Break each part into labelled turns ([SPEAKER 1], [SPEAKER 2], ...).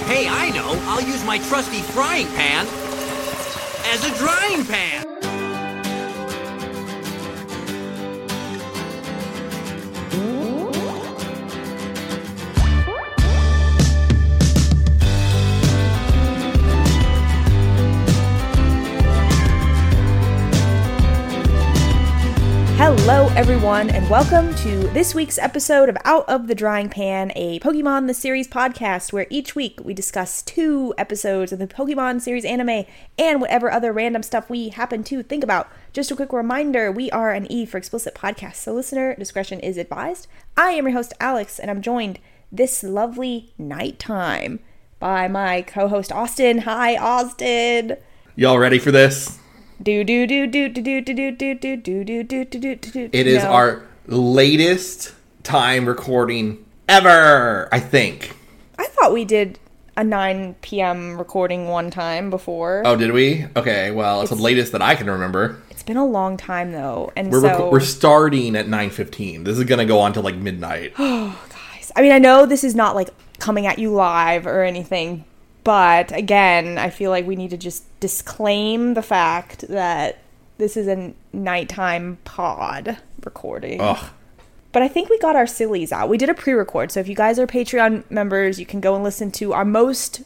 [SPEAKER 1] Hey, I know. I'll use my trusty frying pan as a drying pan.
[SPEAKER 2] Hello everyone, and welcome to this week's episode of Out of the Drying Pan, a Pokemon the Series podcast where each week we discuss 2 episodes of the Pokemon series anime and whatever other random stuff we happen to think about. Just a quick reminder, we are an E for explicit podcast, so listener discretion is advised. I am your host Alex, and I'm joined this lovely nighttime by my co-host Austin. Hi Austin!
[SPEAKER 3] Y'all ready for this?
[SPEAKER 2] It
[SPEAKER 3] is our latest time recording ever, I think.
[SPEAKER 2] I thought we did a 9 p.m. recording one time before.
[SPEAKER 3] Oh, did we? Okay, well, it's the latest that I can remember.
[SPEAKER 2] It's been a long time, though. And
[SPEAKER 3] we're starting at 9:15. This is going to go on till, like, midnight.
[SPEAKER 2] Oh, guys. I mean, I know this is not, like, coming at you live or anything, but, again, I feel like we need to just disclaim the fact that this is a nighttime pod recording.
[SPEAKER 3] Ugh.
[SPEAKER 2] But I think we got our sillies out. We did a pre-record, so if you guys are Patreon members, you can go and listen to our most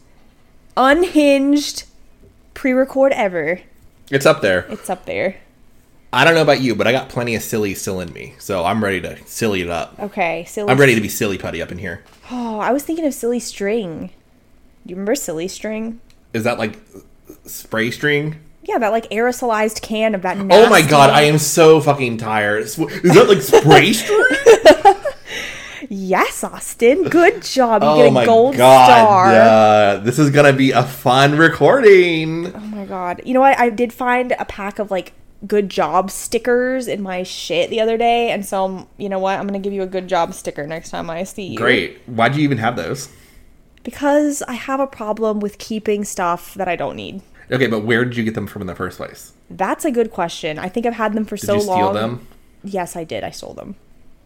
[SPEAKER 2] unhinged pre-record ever.
[SPEAKER 3] It's up there.
[SPEAKER 2] It's up there.
[SPEAKER 3] I don't know about you, but I got plenty of silly still in me, so I'm ready to silly it up.
[SPEAKER 2] Okay, silly.
[SPEAKER 3] I'm ready to be silly putty up in here.
[SPEAKER 2] Oh, I was thinking of Silly String. Do you remember Silly String?
[SPEAKER 3] Is that like spray string?
[SPEAKER 2] Yeah, that like aerosolized can of that nasty...
[SPEAKER 3] Oh my god, I am so fucking tired. Is that like spray string?
[SPEAKER 2] Yes, Austin. Good job. You get a gold
[SPEAKER 3] god.
[SPEAKER 2] star.
[SPEAKER 3] This is gonna be a fun recording.
[SPEAKER 2] Oh my god. You know what? I did find a pack of like good job stickers in my shit the other day, and so you know what? I'm gonna give you a good job sticker next time I see you.
[SPEAKER 3] Great. Why'd you even have those?
[SPEAKER 2] Because I have a problem with keeping stuff that I don't need.
[SPEAKER 3] Okay, but where did you get them from in the first place?
[SPEAKER 2] That's a good question. I think I've had them for so long.
[SPEAKER 3] Did you steal them?
[SPEAKER 2] Yes, I did. I stole them.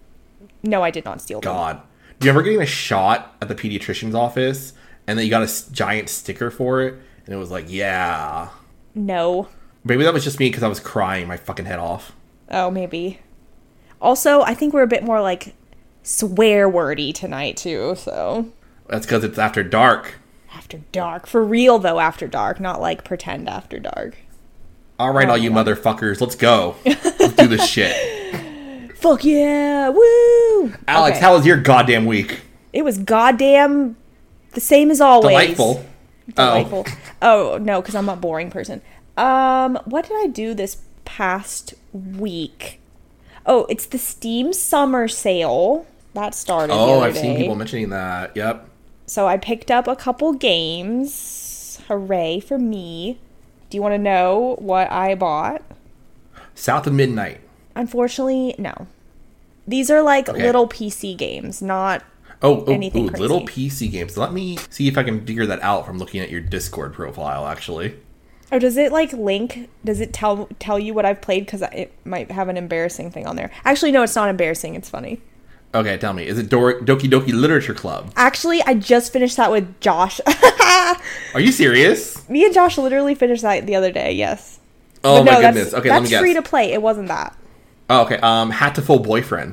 [SPEAKER 2] No, I did not steal them.
[SPEAKER 3] God. Do you remember getting a shot at the pediatrician's office, and then you got a giant sticker for it, and it was like, yeah.
[SPEAKER 2] No.
[SPEAKER 3] Maybe that was just me because I was crying my fucking head off.
[SPEAKER 2] Oh, maybe. Also, I think we're a bit more, like, swear-wordy tonight, too, so...
[SPEAKER 3] That's because it's after dark.
[SPEAKER 2] After dark. For real, though, after dark. Not, like, pretend after dark.
[SPEAKER 3] All right, all you motherfuckers. Let's go. Let's do this shit.
[SPEAKER 2] Fuck yeah. Woo!
[SPEAKER 3] Alex, How was your goddamn week?
[SPEAKER 2] It was goddamn the same as always.
[SPEAKER 3] Delightful.
[SPEAKER 2] Delightful. Oh, no, because I'm a boring person. What did I do this past week? Oh, it's the Steam Summer Sale. That started the other
[SPEAKER 3] I've
[SPEAKER 2] day.
[SPEAKER 3] seen people mentioning that. Yep.
[SPEAKER 2] So I picked up a couple games. Hooray for me. Do you want to know what I bought?
[SPEAKER 3] South of Midnight.
[SPEAKER 2] Unfortunately, no. These are like little PC games, not anything crazy.
[SPEAKER 3] Little PC games. Let me see if I can figure that out from looking at your Discord profile, actually.
[SPEAKER 2] Oh, does it like link? Does it tell you what I've played? Because it might have an embarrassing thing on there. Actually, no, it's not embarrassing. It's funny.
[SPEAKER 3] Okay, tell me. Is it Doki Doki Literature Club?
[SPEAKER 2] Actually, I just finished that with Josh.
[SPEAKER 3] Are you serious?
[SPEAKER 2] Me and Josh literally finished that the other day, yes.
[SPEAKER 3] Oh my goodness. Okay, let me guess.
[SPEAKER 2] That's free to play. It wasn't that.
[SPEAKER 3] Oh, okay. Hatful Boyfriend.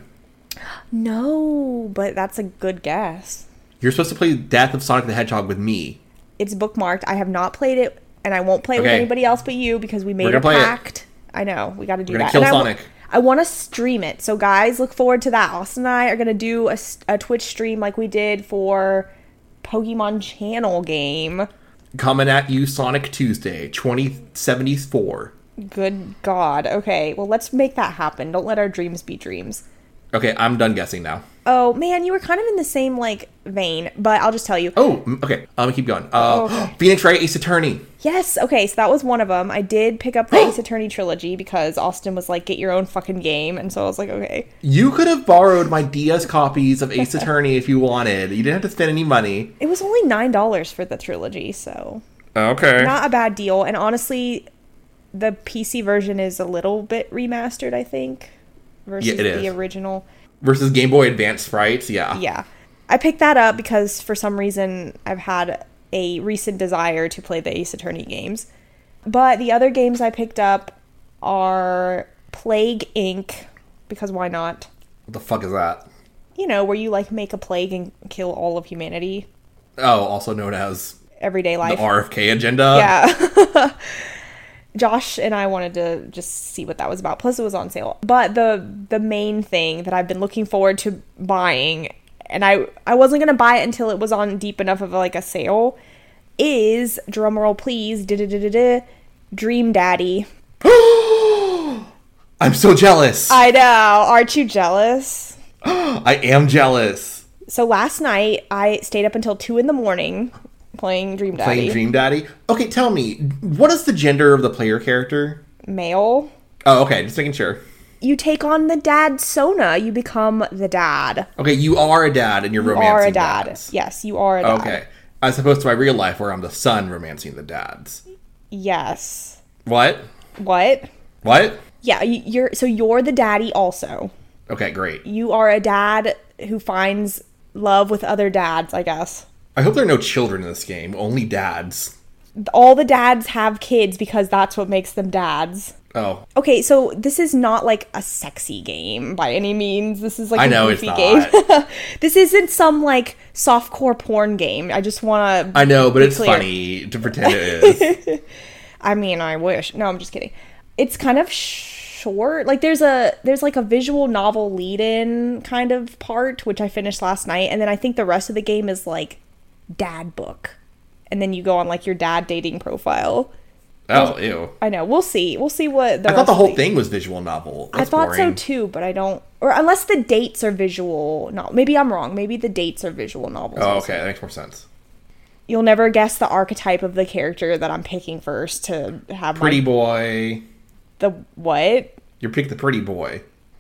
[SPEAKER 2] No, but that's a good guess.
[SPEAKER 3] You're supposed to play Death of Sonic the Hedgehog with me.
[SPEAKER 2] It's bookmarked. I have not played it, and I won't play it with anybody else but you because we made a pact. I know. We got to do that.
[SPEAKER 3] We're going to kill Sonic.
[SPEAKER 2] I want to stream it. So, guys, look forward to that. Austin and I are going to do a Twitch stream like we did for Pokemon Channel game.
[SPEAKER 3] Coming at you Sonic Tuesday, 2074.
[SPEAKER 2] Good God. Okay, well, let's make that happen. Don't let our dreams be dreams.
[SPEAKER 3] Okay, I'm done guessing now.
[SPEAKER 2] Oh, man, you were kind of in the same, like, vein, but I'll just tell you.
[SPEAKER 3] Oh, okay. I'm gonna keep going.
[SPEAKER 2] Okay.
[SPEAKER 3] Phoenix Wright Ace Attorney.
[SPEAKER 2] Yes, okay, so that was one of them. I did pick up the Ace Attorney trilogy because Austin was like, get your own fucking game, and so I was like, okay.
[SPEAKER 3] You could have borrowed my DS copies of Ace Attorney if you wanted. You didn't have to spend any money.
[SPEAKER 2] It was only $9 for the trilogy, so...
[SPEAKER 3] Okay.
[SPEAKER 2] Not a bad deal, and honestly, the PC version is a little bit remastered, I think, versus the original.
[SPEAKER 3] Versus Game Boy Advance sprites, yeah.
[SPEAKER 2] Yeah. I picked that up because for some reason I've had a recent desire to play the Ace Attorney games. But the other games I picked up are Plague Inc., because why not?
[SPEAKER 3] What the fuck is that?
[SPEAKER 2] You know, where you, like, make a plague and kill all of humanity.
[SPEAKER 3] Oh, also known as
[SPEAKER 2] Everyday life.
[SPEAKER 3] the RFK agenda?
[SPEAKER 2] Yeah. Josh and I wanted to just see what that was about. Plus, it was on sale. But the main thing that I've been looking forward to buying, and I wasn't going to buy it until it was on deep enough of, like, a sale, is, drumroll please, Dream Daddy.
[SPEAKER 3] I'm so jealous.
[SPEAKER 2] I know. Aren't you jealous?
[SPEAKER 3] I am jealous.
[SPEAKER 2] So last night, I stayed up until 2 a.m. playing Dream Daddy.
[SPEAKER 3] Playing Dream Daddy? Okay, tell me, what is the gender of the player character?
[SPEAKER 2] Male.
[SPEAKER 3] Oh, okay, just making sure.
[SPEAKER 2] You take on the dad Sona. You become the dad.
[SPEAKER 3] Okay, you are a dad and you're romancing
[SPEAKER 2] You are a dad.
[SPEAKER 3] dads.
[SPEAKER 2] Yes, you are a dad.
[SPEAKER 3] Okay. As opposed to my real life where I'm the son romancing the dads.
[SPEAKER 2] Yes.
[SPEAKER 3] What?
[SPEAKER 2] What?
[SPEAKER 3] What?
[SPEAKER 2] Yeah, you're the daddy also.
[SPEAKER 3] Okay, great.
[SPEAKER 2] You are a dad who finds love with other dads, I guess.
[SPEAKER 3] I hope there are no children in this game, only dads.
[SPEAKER 2] All the dads have kids because that's what makes them dads.
[SPEAKER 3] Oh.
[SPEAKER 2] Okay, so this is not like a sexy game by any means. This is like
[SPEAKER 3] I
[SPEAKER 2] a
[SPEAKER 3] know
[SPEAKER 2] goofy
[SPEAKER 3] it's
[SPEAKER 2] game.
[SPEAKER 3] not.
[SPEAKER 2] This isn't some like softcore porn game. I just want to
[SPEAKER 3] I know, but it's
[SPEAKER 2] clear.
[SPEAKER 3] funny to pretend it is.
[SPEAKER 2] I mean, I wish. No, I'm just kidding. It's kind of short. Like there's like a visual novel lead-in kind of part, which I finished last night, and then I think the rest of the game is like dad book. And then you go on like your dad dating profile.
[SPEAKER 3] Oh, ew.
[SPEAKER 2] I know. We'll see. We'll see what the
[SPEAKER 3] I
[SPEAKER 2] rest
[SPEAKER 3] thought the
[SPEAKER 2] of
[SPEAKER 3] whole thing was visual novel. That's
[SPEAKER 2] I thought
[SPEAKER 3] boring.
[SPEAKER 2] so too, but I don't. Or unless the dates are visual. No, maybe I'm wrong. Maybe the dates are visual novels.
[SPEAKER 3] Oh,
[SPEAKER 2] also.
[SPEAKER 3] okay. That makes more sense.
[SPEAKER 2] You'll never guess the archetype of the character that I'm picking first to have
[SPEAKER 3] Pretty boy.
[SPEAKER 2] The what?
[SPEAKER 3] You picked the pretty boy.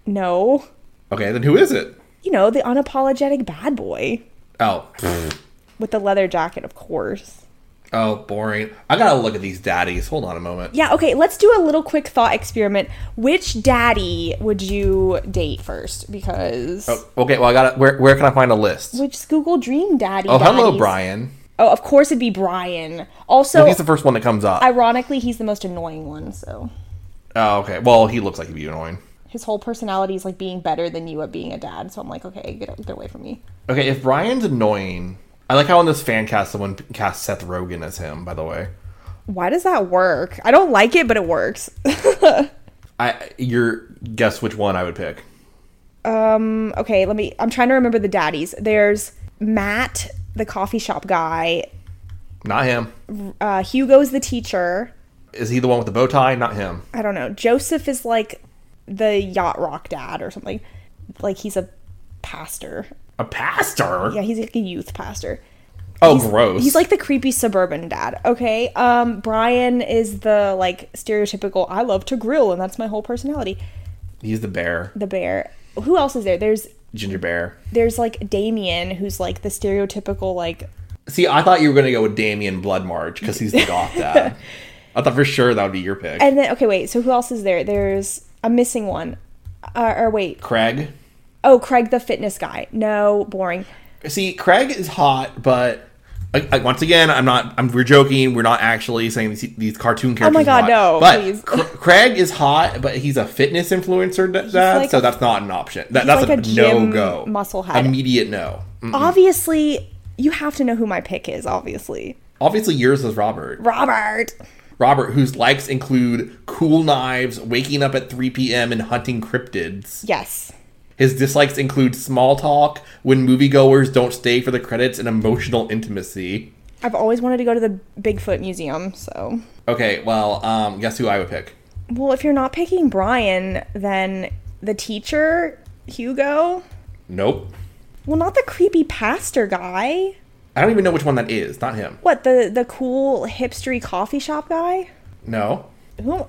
[SPEAKER 2] No.
[SPEAKER 3] Okay, then who is it?
[SPEAKER 2] You know, the unapologetic bad boy.
[SPEAKER 3] Oh.
[SPEAKER 2] With the leather jacket, of course.
[SPEAKER 3] Oh, boring. I gotta look at these daddies. Hold on a moment.
[SPEAKER 2] Yeah, okay, let's do a little quick thought experiment. Which daddy would you date first? Because...
[SPEAKER 3] Oh, okay, well, I gotta... Where can I find a list?
[SPEAKER 2] Just Google Dream Daddy.
[SPEAKER 3] Oh, hello,
[SPEAKER 2] daddies.
[SPEAKER 3] Brian.
[SPEAKER 2] Oh, of course it'd be Brian. Also,
[SPEAKER 3] Well, he's the first one that comes up.
[SPEAKER 2] ironically, he's the most annoying one, so...
[SPEAKER 3] Oh, okay. Well, he looks like he'd be annoying.
[SPEAKER 2] His whole personality is like being better than you at being a dad, so I'm like, okay, get away from me.
[SPEAKER 3] Okay, if Brian's annoying... I like how on this fan cast, someone cast Seth Rogen as him, by the way.
[SPEAKER 2] Why does that work? I don't like it, but it works.
[SPEAKER 3] Guess which one I would pick.
[SPEAKER 2] Okay, I'm trying to remember the daddies. There's Matt, the coffee shop guy.
[SPEAKER 3] Not him.
[SPEAKER 2] Hugo's the teacher.
[SPEAKER 3] Is he the one with the bow tie? Not him.
[SPEAKER 2] I don't know. Joseph is like the yacht rock dad or something. Like he's a pastor.
[SPEAKER 3] A pastor?
[SPEAKER 2] Yeah, he's like a youth pastor.
[SPEAKER 3] Oh, gross.
[SPEAKER 2] He's like the creepy suburban dad. Okay. Brian is the like stereotypical I love to grill and that's my whole personality.
[SPEAKER 3] He's the bear.
[SPEAKER 2] The bear. Who else is there? There's
[SPEAKER 3] Ginger bear.
[SPEAKER 2] There's like Damien, who's like the stereotypical like...
[SPEAKER 3] See, I thought you were going to go with Damien Bloodmarch because he's the goth dad. I thought for sure that would be your pick.
[SPEAKER 2] And then, okay, wait. So who else is there? I'm missing one. Or wait.
[SPEAKER 3] Craig?
[SPEAKER 2] Oh, Craig the fitness guy. No, boring.
[SPEAKER 3] See, Craig is hot, but once again, we're joking. We're not actually saying these cartoon characters.
[SPEAKER 2] Oh my God, no,
[SPEAKER 3] but
[SPEAKER 2] please.
[SPEAKER 3] Craig is hot, but he's a fitness influencer dad,
[SPEAKER 2] like
[SPEAKER 3] so that's not an option. That's
[SPEAKER 2] like
[SPEAKER 3] a
[SPEAKER 2] a gym
[SPEAKER 3] no-go.
[SPEAKER 2] musclehead.
[SPEAKER 3] Immediate no. Mm-mm.
[SPEAKER 2] Obviously, you have to know who my pick is, obviously.
[SPEAKER 3] Obviously, yours is Robert. Robert, whose likes include cool knives, waking up at 3 p.m. and hunting cryptids.
[SPEAKER 2] Yes.
[SPEAKER 3] His dislikes include small talk, when moviegoers don't stay for the credits, and emotional intimacy.
[SPEAKER 2] I've always wanted to go to the Bigfoot Museum, so...
[SPEAKER 3] Okay, well, guess who I would pick?
[SPEAKER 2] Well, if you're not picking Brian, then the teacher, Hugo?
[SPEAKER 3] Nope.
[SPEAKER 2] Well, not the creepy pastor guy.
[SPEAKER 3] I don't even know which one that is. Not him.
[SPEAKER 2] What, the cool hipstery coffee shop guy?
[SPEAKER 3] No.
[SPEAKER 2] Who?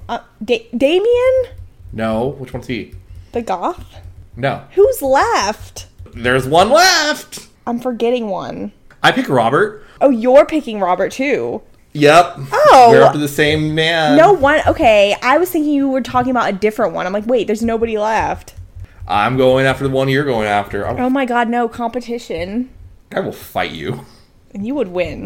[SPEAKER 2] Damien?
[SPEAKER 3] No. Which one's he?
[SPEAKER 2] The goth?
[SPEAKER 3] No.
[SPEAKER 2] Who's left?
[SPEAKER 3] There's one left!
[SPEAKER 2] I'm forgetting one.
[SPEAKER 3] I pick Robert.
[SPEAKER 2] Oh, you're picking Robert, too.
[SPEAKER 3] Yep.
[SPEAKER 2] Oh.
[SPEAKER 3] We're up to the same man.
[SPEAKER 2] No one. Okay, I was thinking you were talking about a different one. I'm like, wait, there's nobody left.
[SPEAKER 3] I'm going after the one you're going after.
[SPEAKER 2] Oh my God, no competition.
[SPEAKER 3] I will fight you.
[SPEAKER 2] And you would win.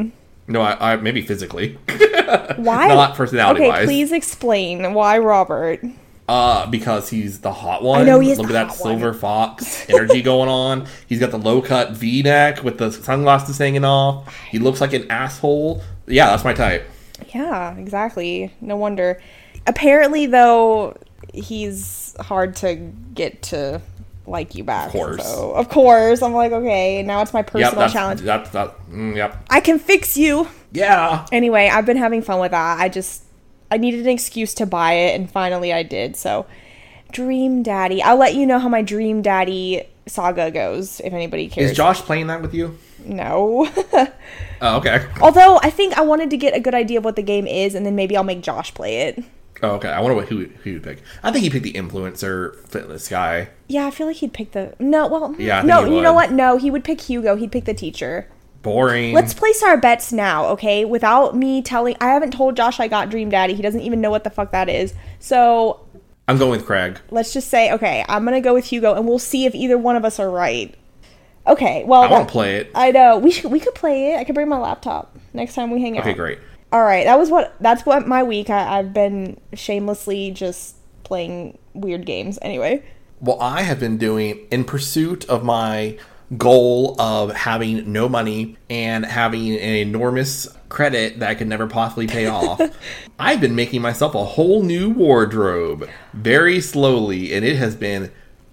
[SPEAKER 3] No, I maybe physically.
[SPEAKER 2] Why?
[SPEAKER 3] Not personality-wise.
[SPEAKER 2] Okay, please explain. Why Robert?
[SPEAKER 3] Because he's the hot one.
[SPEAKER 2] I know he is.
[SPEAKER 3] Look at that silver fox energy going on. He's got the low-cut V-neck with the sunglasses hanging off. He looks like an asshole. Yeah, that's my type.
[SPEAKER 2] Yeah, exactly. No wonder. Apparently, though, he's hard to get to like you back.
[SPEAKER 3] Of course.
[SPEAKER 2] So, of course. I'm like, okay, now it's my personal challenge.
[SPEAKER 3] Yep.
[SPEAKER 2] I can fix you.
[SPEAKER 3] Yeah.
[SPEAKER 2] Anyway, I've been having fun with that. I needed an excuse to buy it, and finally I did. So, Dream Daddy. I'll let you know how my Dream Daddy saga goes, if anybody cares.
[SPEAKER 3] Is Josh playing that with you?
[SPEAKER 2] No.
[SPEAKER 3] Oh, okay.
[SPEAKER 2] Although, I think I wanted to get a good idea of what the game is, and then maybe I'll make Josh play it.
[SPEAKER 3] Oh, okay. I wonder who you'd pick. I think he'd pick the influencer fitness guy.
[SPEAKER 2] Yeah, I feel like he'd pick the... No, well...
[SPEAKER 3] Yeah,
[SPEAKER 2] no, you know what? No, he would pick Hugo. He'd pick the teacher.
[SPEAKER 3] Boring.
[SPEAKER 2] Let's place our bets now, okay? Without me telling... I haven't told Josh I got Dream Daddy. He doesn't even know what the fuck that is. So...
[SPEAKER 3] I'm going with Craig.
[SPEAKER 2] Let's just say, okay, I'm going to go with Hugo, and we'll see if either one of us are right. Okay, well...
[SPEAKER 3] I won't play it.
[SPEAKER 2] I know. We could play it. I could bring my laptop next time we hang out.
[SPEAKER 3] Okay, great.
[SPEAKER 2] All right, that's what my week. I've been shamelessly just playing weird games. Anyway.
[SPEAKER 3] Well, I have been doing, in pursuit of my goal of having no money and having an enormous credit that I could never possibly pay off, I've been making myself a whole new wardrobe very slowly, and it has been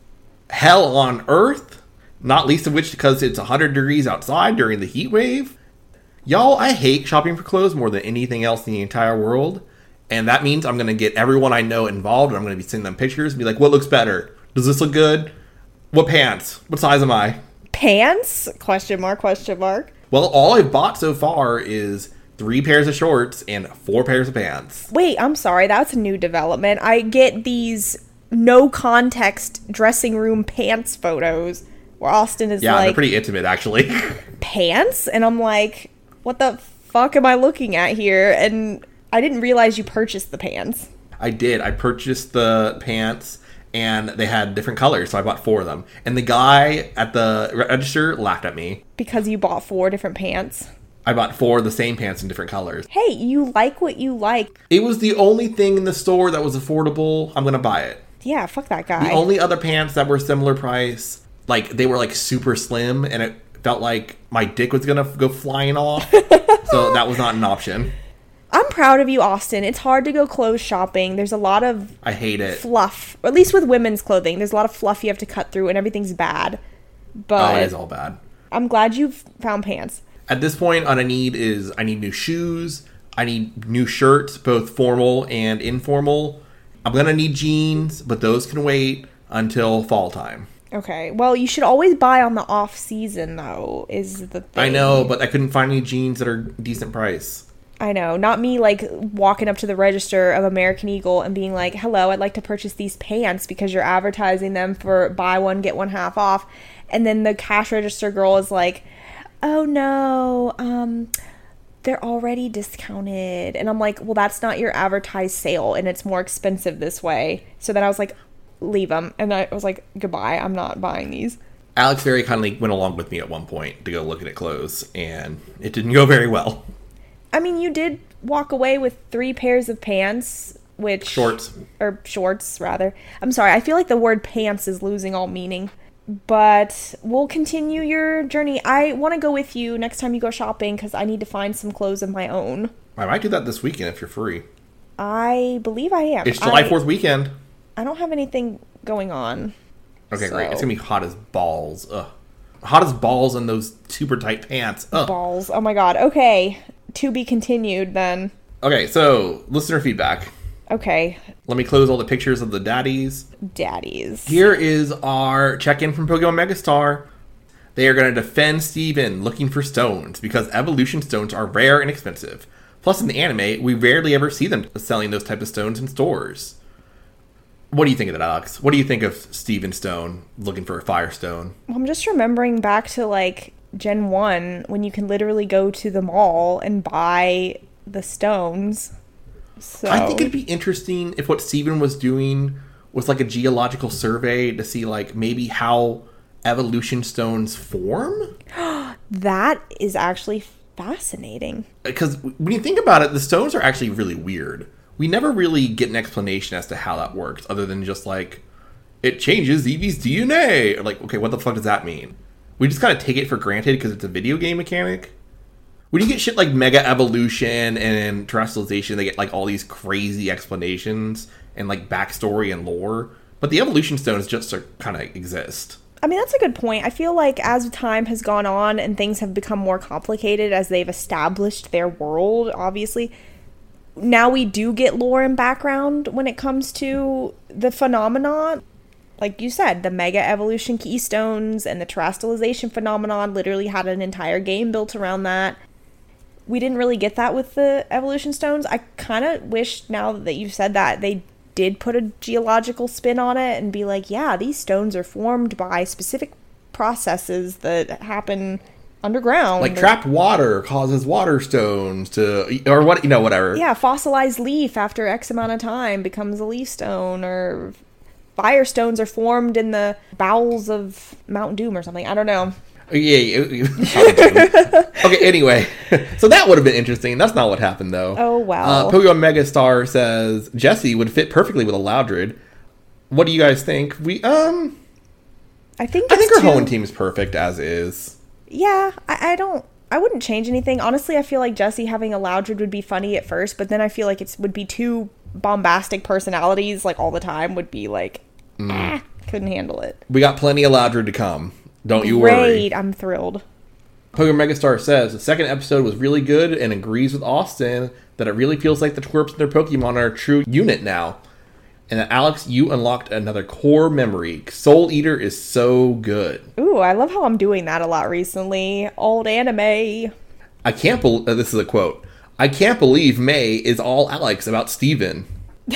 [SPEAKER 3] hell on earth, not least of which because it's 100 degrees outside during the heat wave. Y'all, I hate shopping for clothes more than anything else in the entire world, and that means I'm going to get everyone I know involved, and I'm going to be sending them pictures and be like, what looks better? Does this look good? What pants? What size am I?
[SPEAKER 2] Pants? Question mark, question mark.
[SPEAKER 3] Well, all I've bought so far is 3 pairs of shorts and 4 pairs of pants.
[SPEAKER 2] Wait, I'm sorry. That's a new development. I get these no context dressing room pants photos where Austin is
[SPEAKER 3] they're pretty intimate, actually.
[SPEAKER 2] Pants? And I'm like, what the fuck am I looking at here? And I didn't realize you purchased the pants.
[SPEAKER 3] I did. I purchased the pants, and they had different colors, so I bought 4 of them. And the guy at the register laughed at me.
[SPEAKER 2] Because you bought 4 different pants?
[SPEAKER 3] I bought 4 of the same pants in different colors.
[SPEAKER 2] Hey, you like what you like.
[SPEAKER 3] It was the only thing in the store that was affordable. I'm going to buy it.
[SPEAKER 2] Yeah, fuck that guy.
[SPEAKER 3] The only other pants that were similar price, like, they were, like, super slim, and it felt like my dick was going to go flying off. So that was not an option.
[SPEAKER 2] I'm proud of you, Austin. It's hard to go clothes shopping. There's a lot of...
[SPEAKER 3] I hate it.
[SPEAKER 2] Fluff. Or at least with women's clothing. There's a lot of fluff you have to cut through, and everything's bad. But
[SPEAKER 3] it is all bad.
[SPEAKER 2] I'm glad you've found pants.
[SPEAKER 3] At this point, all I need new shoes. I need new shirts, both formal and informal. I'm going to need jeans, but those can wait until fall time.
[SPEAKER 2] Okay. Well, you should always buy on the off season, though, is the thing.
[SPEAKER 3] I know, but I couldn't find any jeans that are decent price.
[SPEAKER 2] I know. Not me, like, walking up to the register of American Eagle and being like, hello, I'd like to purchase these pants because you're advertising them for buy one, get one half off. And then the cash register girl is like, oh, no, they're already discounted. And I'm like, well, that's not your advertised sale, and it's more expensive this way. So then I was like, leave them. And I was like, goodbye, I'm not buying these.
[SPEAKER 3] Alex very kindly went along with me at one point to go looking at clothes, and it didn't go very well.
[SPEAKER 2] I mean, you did walk away with 3 pairs of pants, which...
[SPEAKER 3] Shorts,
[SPEAKER 2] rather. I'm sorry, I feel like the word pants is losing all meaning. But we'll continue your journey. I want to go with you next time you go shopping because I need to find some clothes of my own.
[SPEAKER 3] I might do that this weekend if you're free.
[SPEAKER 2] I believe I am.
[SPEAKER 3] It's July 4th weekend.
[SPEAKER 2] I don't have anything going on.
[SPEAKER 3] Okay, great. It's going to be hot as balls. Ugh. Hot as balls in those super tight pants. Ugh.
[SPEAKER 2] Balls. Oh my god. Okay. To be continued then.
[SPEAKER 3] Okay, so listener feedback.
[SPEAKER 2] Okay.
[SPEAKER 3] Let me close all the pictures of the daddies.
[SPEAKER 2] Here
[SPEAKER 3] is our check-in from Pokemon Megastar. They are going to defend Steven looking for stones because evolution stones are rare and expensive. Plus, in the anime, we rarely ever see them selling those type of stones in stores. What do you think of that, Alex? What do you think of Steven Stone looking for a Firestone?
[SPEAKER 2] Well, I'm just remembering back to, like, Gen 1 when you can literally go to the mall and buy the stones. So
[SPEAKER 3] I think it'd be interesting if what Steven was doing was like a geological survey to see like maybe how evolution stones form.
[SPEAKER 2] That is actually Fascinating.
[SPEAKER 3] Because when you think about it, the stones are actually really weird. We never really get an explanation as to how that works, other than just like, it changes Eevee's DNA. Or like, okay, what the fuck does that mean? We just kind of take it for granted because it's a video game mechanic. When you get shit like Mega Evolution and Terrestrialization, they get like all these crazy explanations and like backstory and lore. But the evolution stones just kind of exist.
[SPEAKER 2] I mean, that's a good point. I feel like as time has gone on and things have become more complicated as they've established their world, obviously, now we do get lore and background when it comes to the phenomenon. Like you said, the Mega Evolution Keystones and the Terrestrialization phenomenon literally had an entire game built around that. We didn't really get that with the Evolution Stones. I kind of wish, now that you've said that, they did put a geological spin on it and be like, yeah, these stones are formed by specific processes that happen underground.
[SPEAKER 3] Like trapped water causes water stones to, or what, whatever.
[SPEAKER 2] Yeah, fossilized leaf after X amount of time becomes a leaf stone, or firestones are formed in the bowels of Mount Doom or something. I don't know.
[SPEAKER 3] Yeah. Okay, anyway. So that would have been interesting. That's not what happened, though.
[SPEAKER 2] Oh, wow.
[SPEAKER 3] Pokemon Megastar says Jessie would fit perfectly with a Loudred. What do you guys think?
[SPEAKER 2] I think
[SPEAKER 3] her Hoenn team is perfect as is.
[SPEAKER 2] Yeah, I wouldn't change anything. Honestly, I feel like Jessie having a Loudred would be funny at first, but then I feel like it would be too bombastic personalities like all the time would be like, couldn't handle it.
[SPEAKER 3] We got plenty of Loudred to come. Don't you worry.
[SPEAKER 2] Great, I'm thrilled.
[SPEAKER 3] Pokemon Megastar says the second episode was really good and agrees with Austin that it really feels like the twerps and their Pokemon are a true unit now. And that, Alex, you unlocked another core memory. Soul Eater is so good.
[SPEAKER 2] Ooh, I love how I'm doing that a lot recently. Old anime.
[SPEAKER 3] I can't believe, this is a quote, I can't believe May is all Alex about Steven.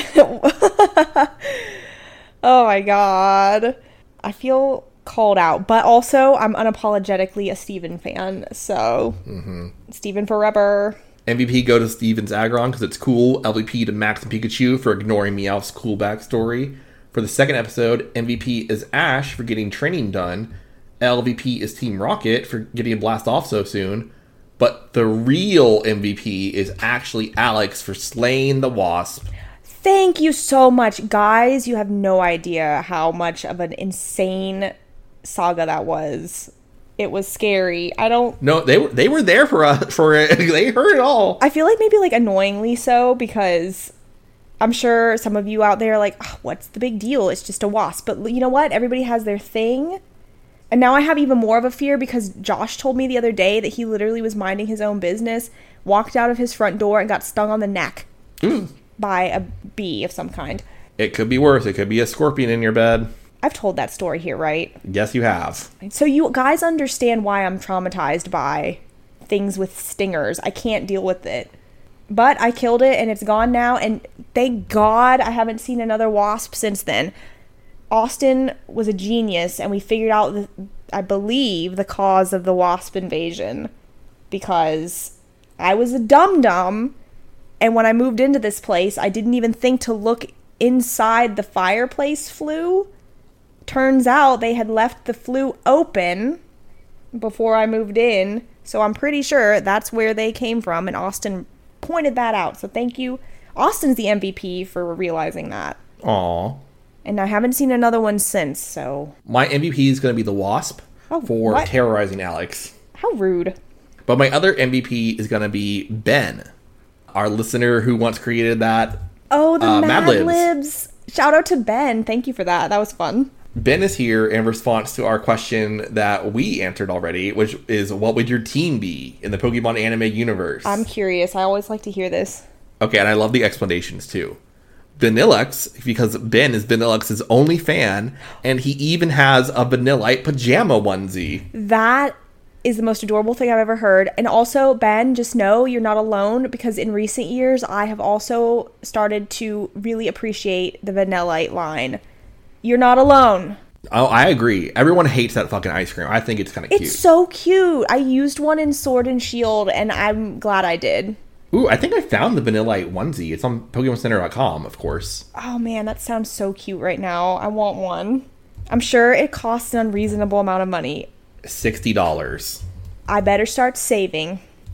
[SPEAKER 2] Oh my god. I feel called out, but also I'm unapologetically a Steven fan, so Steven forever.
[SPEAKER 3] MVP go to Steven's Aggron because it's cool. LVP to Max and Pikachu for ignoring Meowth's cool backstory. For the second episode, MVP is Ash for getting training done. LVP is Team Rocket for getting a blast off so soon. But the real MVP is actually Alex for slaying the wasp.
[SPEAKER 2] Thank you so much, guys. You have no idea how much of an insane saga that was. It was scary.
[SPEAKER 3] No, they were there for us. They heard it all.
[SPEAKER 2] I feel like maybe like annoyingly so, because I'm sure some of you out there are like, oh, what's the big deal? It's just a wasp. But you know what? Everybody has their thing. And now I have even more of a fear because Josh told me the other day that he literally was minding his own business, walked out of his front door and got stung on the neck by a bee of some kind.
[SPEAKER 3] It could be worse. It could be a scorpion in your bed.
[SPEAKER 2] I've told that story here, right?
[SPEAKER 3] Yes, you have.
[SPEAKER 2] So you guys understand why I'm traumatized by things with stingers. I can't deal with it. But I killed it and it's gone now. And thank God I haven't seen another wasp since then. Austin was a genius and we figured out, I believe, the cause of the wasp invasion. Because I was a dum-dum. And when I moved into this place, I didn't even think to look inside the fireplace flue. Turns out they had left the flue open before I moved in, so I'm pretty sure that's where they came from, and Austin pointed that out. So thank you. Austin's the MVP for realizing that.
[SPEAKER 3] Aw.
[SPEAKER 2] And I haven't seen another one since, so...
[SPEAKER 3] My MVP is going to be the Wasp for
[SPEAKER 2] what?
[SPEAKER 3] terrorizing Alex.
[SPEAKER 2] How rude.
[SPEAKER 3] But my other MVP is going to be Ben, our listener who once created that.
[SPEAKER 2] Oh, the Mad
[SPEAKER 3] Libs.
[SPEAKER 2] Libs. Shout out to Ben. Thank you for that. That was fun.
[SPEAKER 3] Ben is here in response to our question that we answered already, which is, what would your team be in the Pokemon anime universe?
[SPEAKER 2] I'm curious. I always like to hear this.
[SPEAKER 3] Okay, and I love the explanations, too. Vanillux, because Ben is Vanillux's only fan, and he even has a Vanillite pajama onesie.
[SPEAKER 2] That is the most adorable thing I've ever heard. And also, Ben, just know you're not alone, because in recent years, I have also started to really appreciate the Vanillite line. You're not alone.
[SPEAKER 3] Oh, I agree. Everyone hates that fucking ice cream. I think it's kind of cute.
[SPEAKER 2] It's so cute. I used one in Sword and Shield, and I'm glad I did.
[SPEAKER 3] Ooh, I think I found the Vanillite onesie. It's on PokemonCenter.com, of course.
[SPEAKER 2] Oh, man, that sounds so cute right now. I want one. I'm sure it costs an unreasonable amount of money.
[SPEAKER 3] $60.
[SPEAKER 2] I better start saving.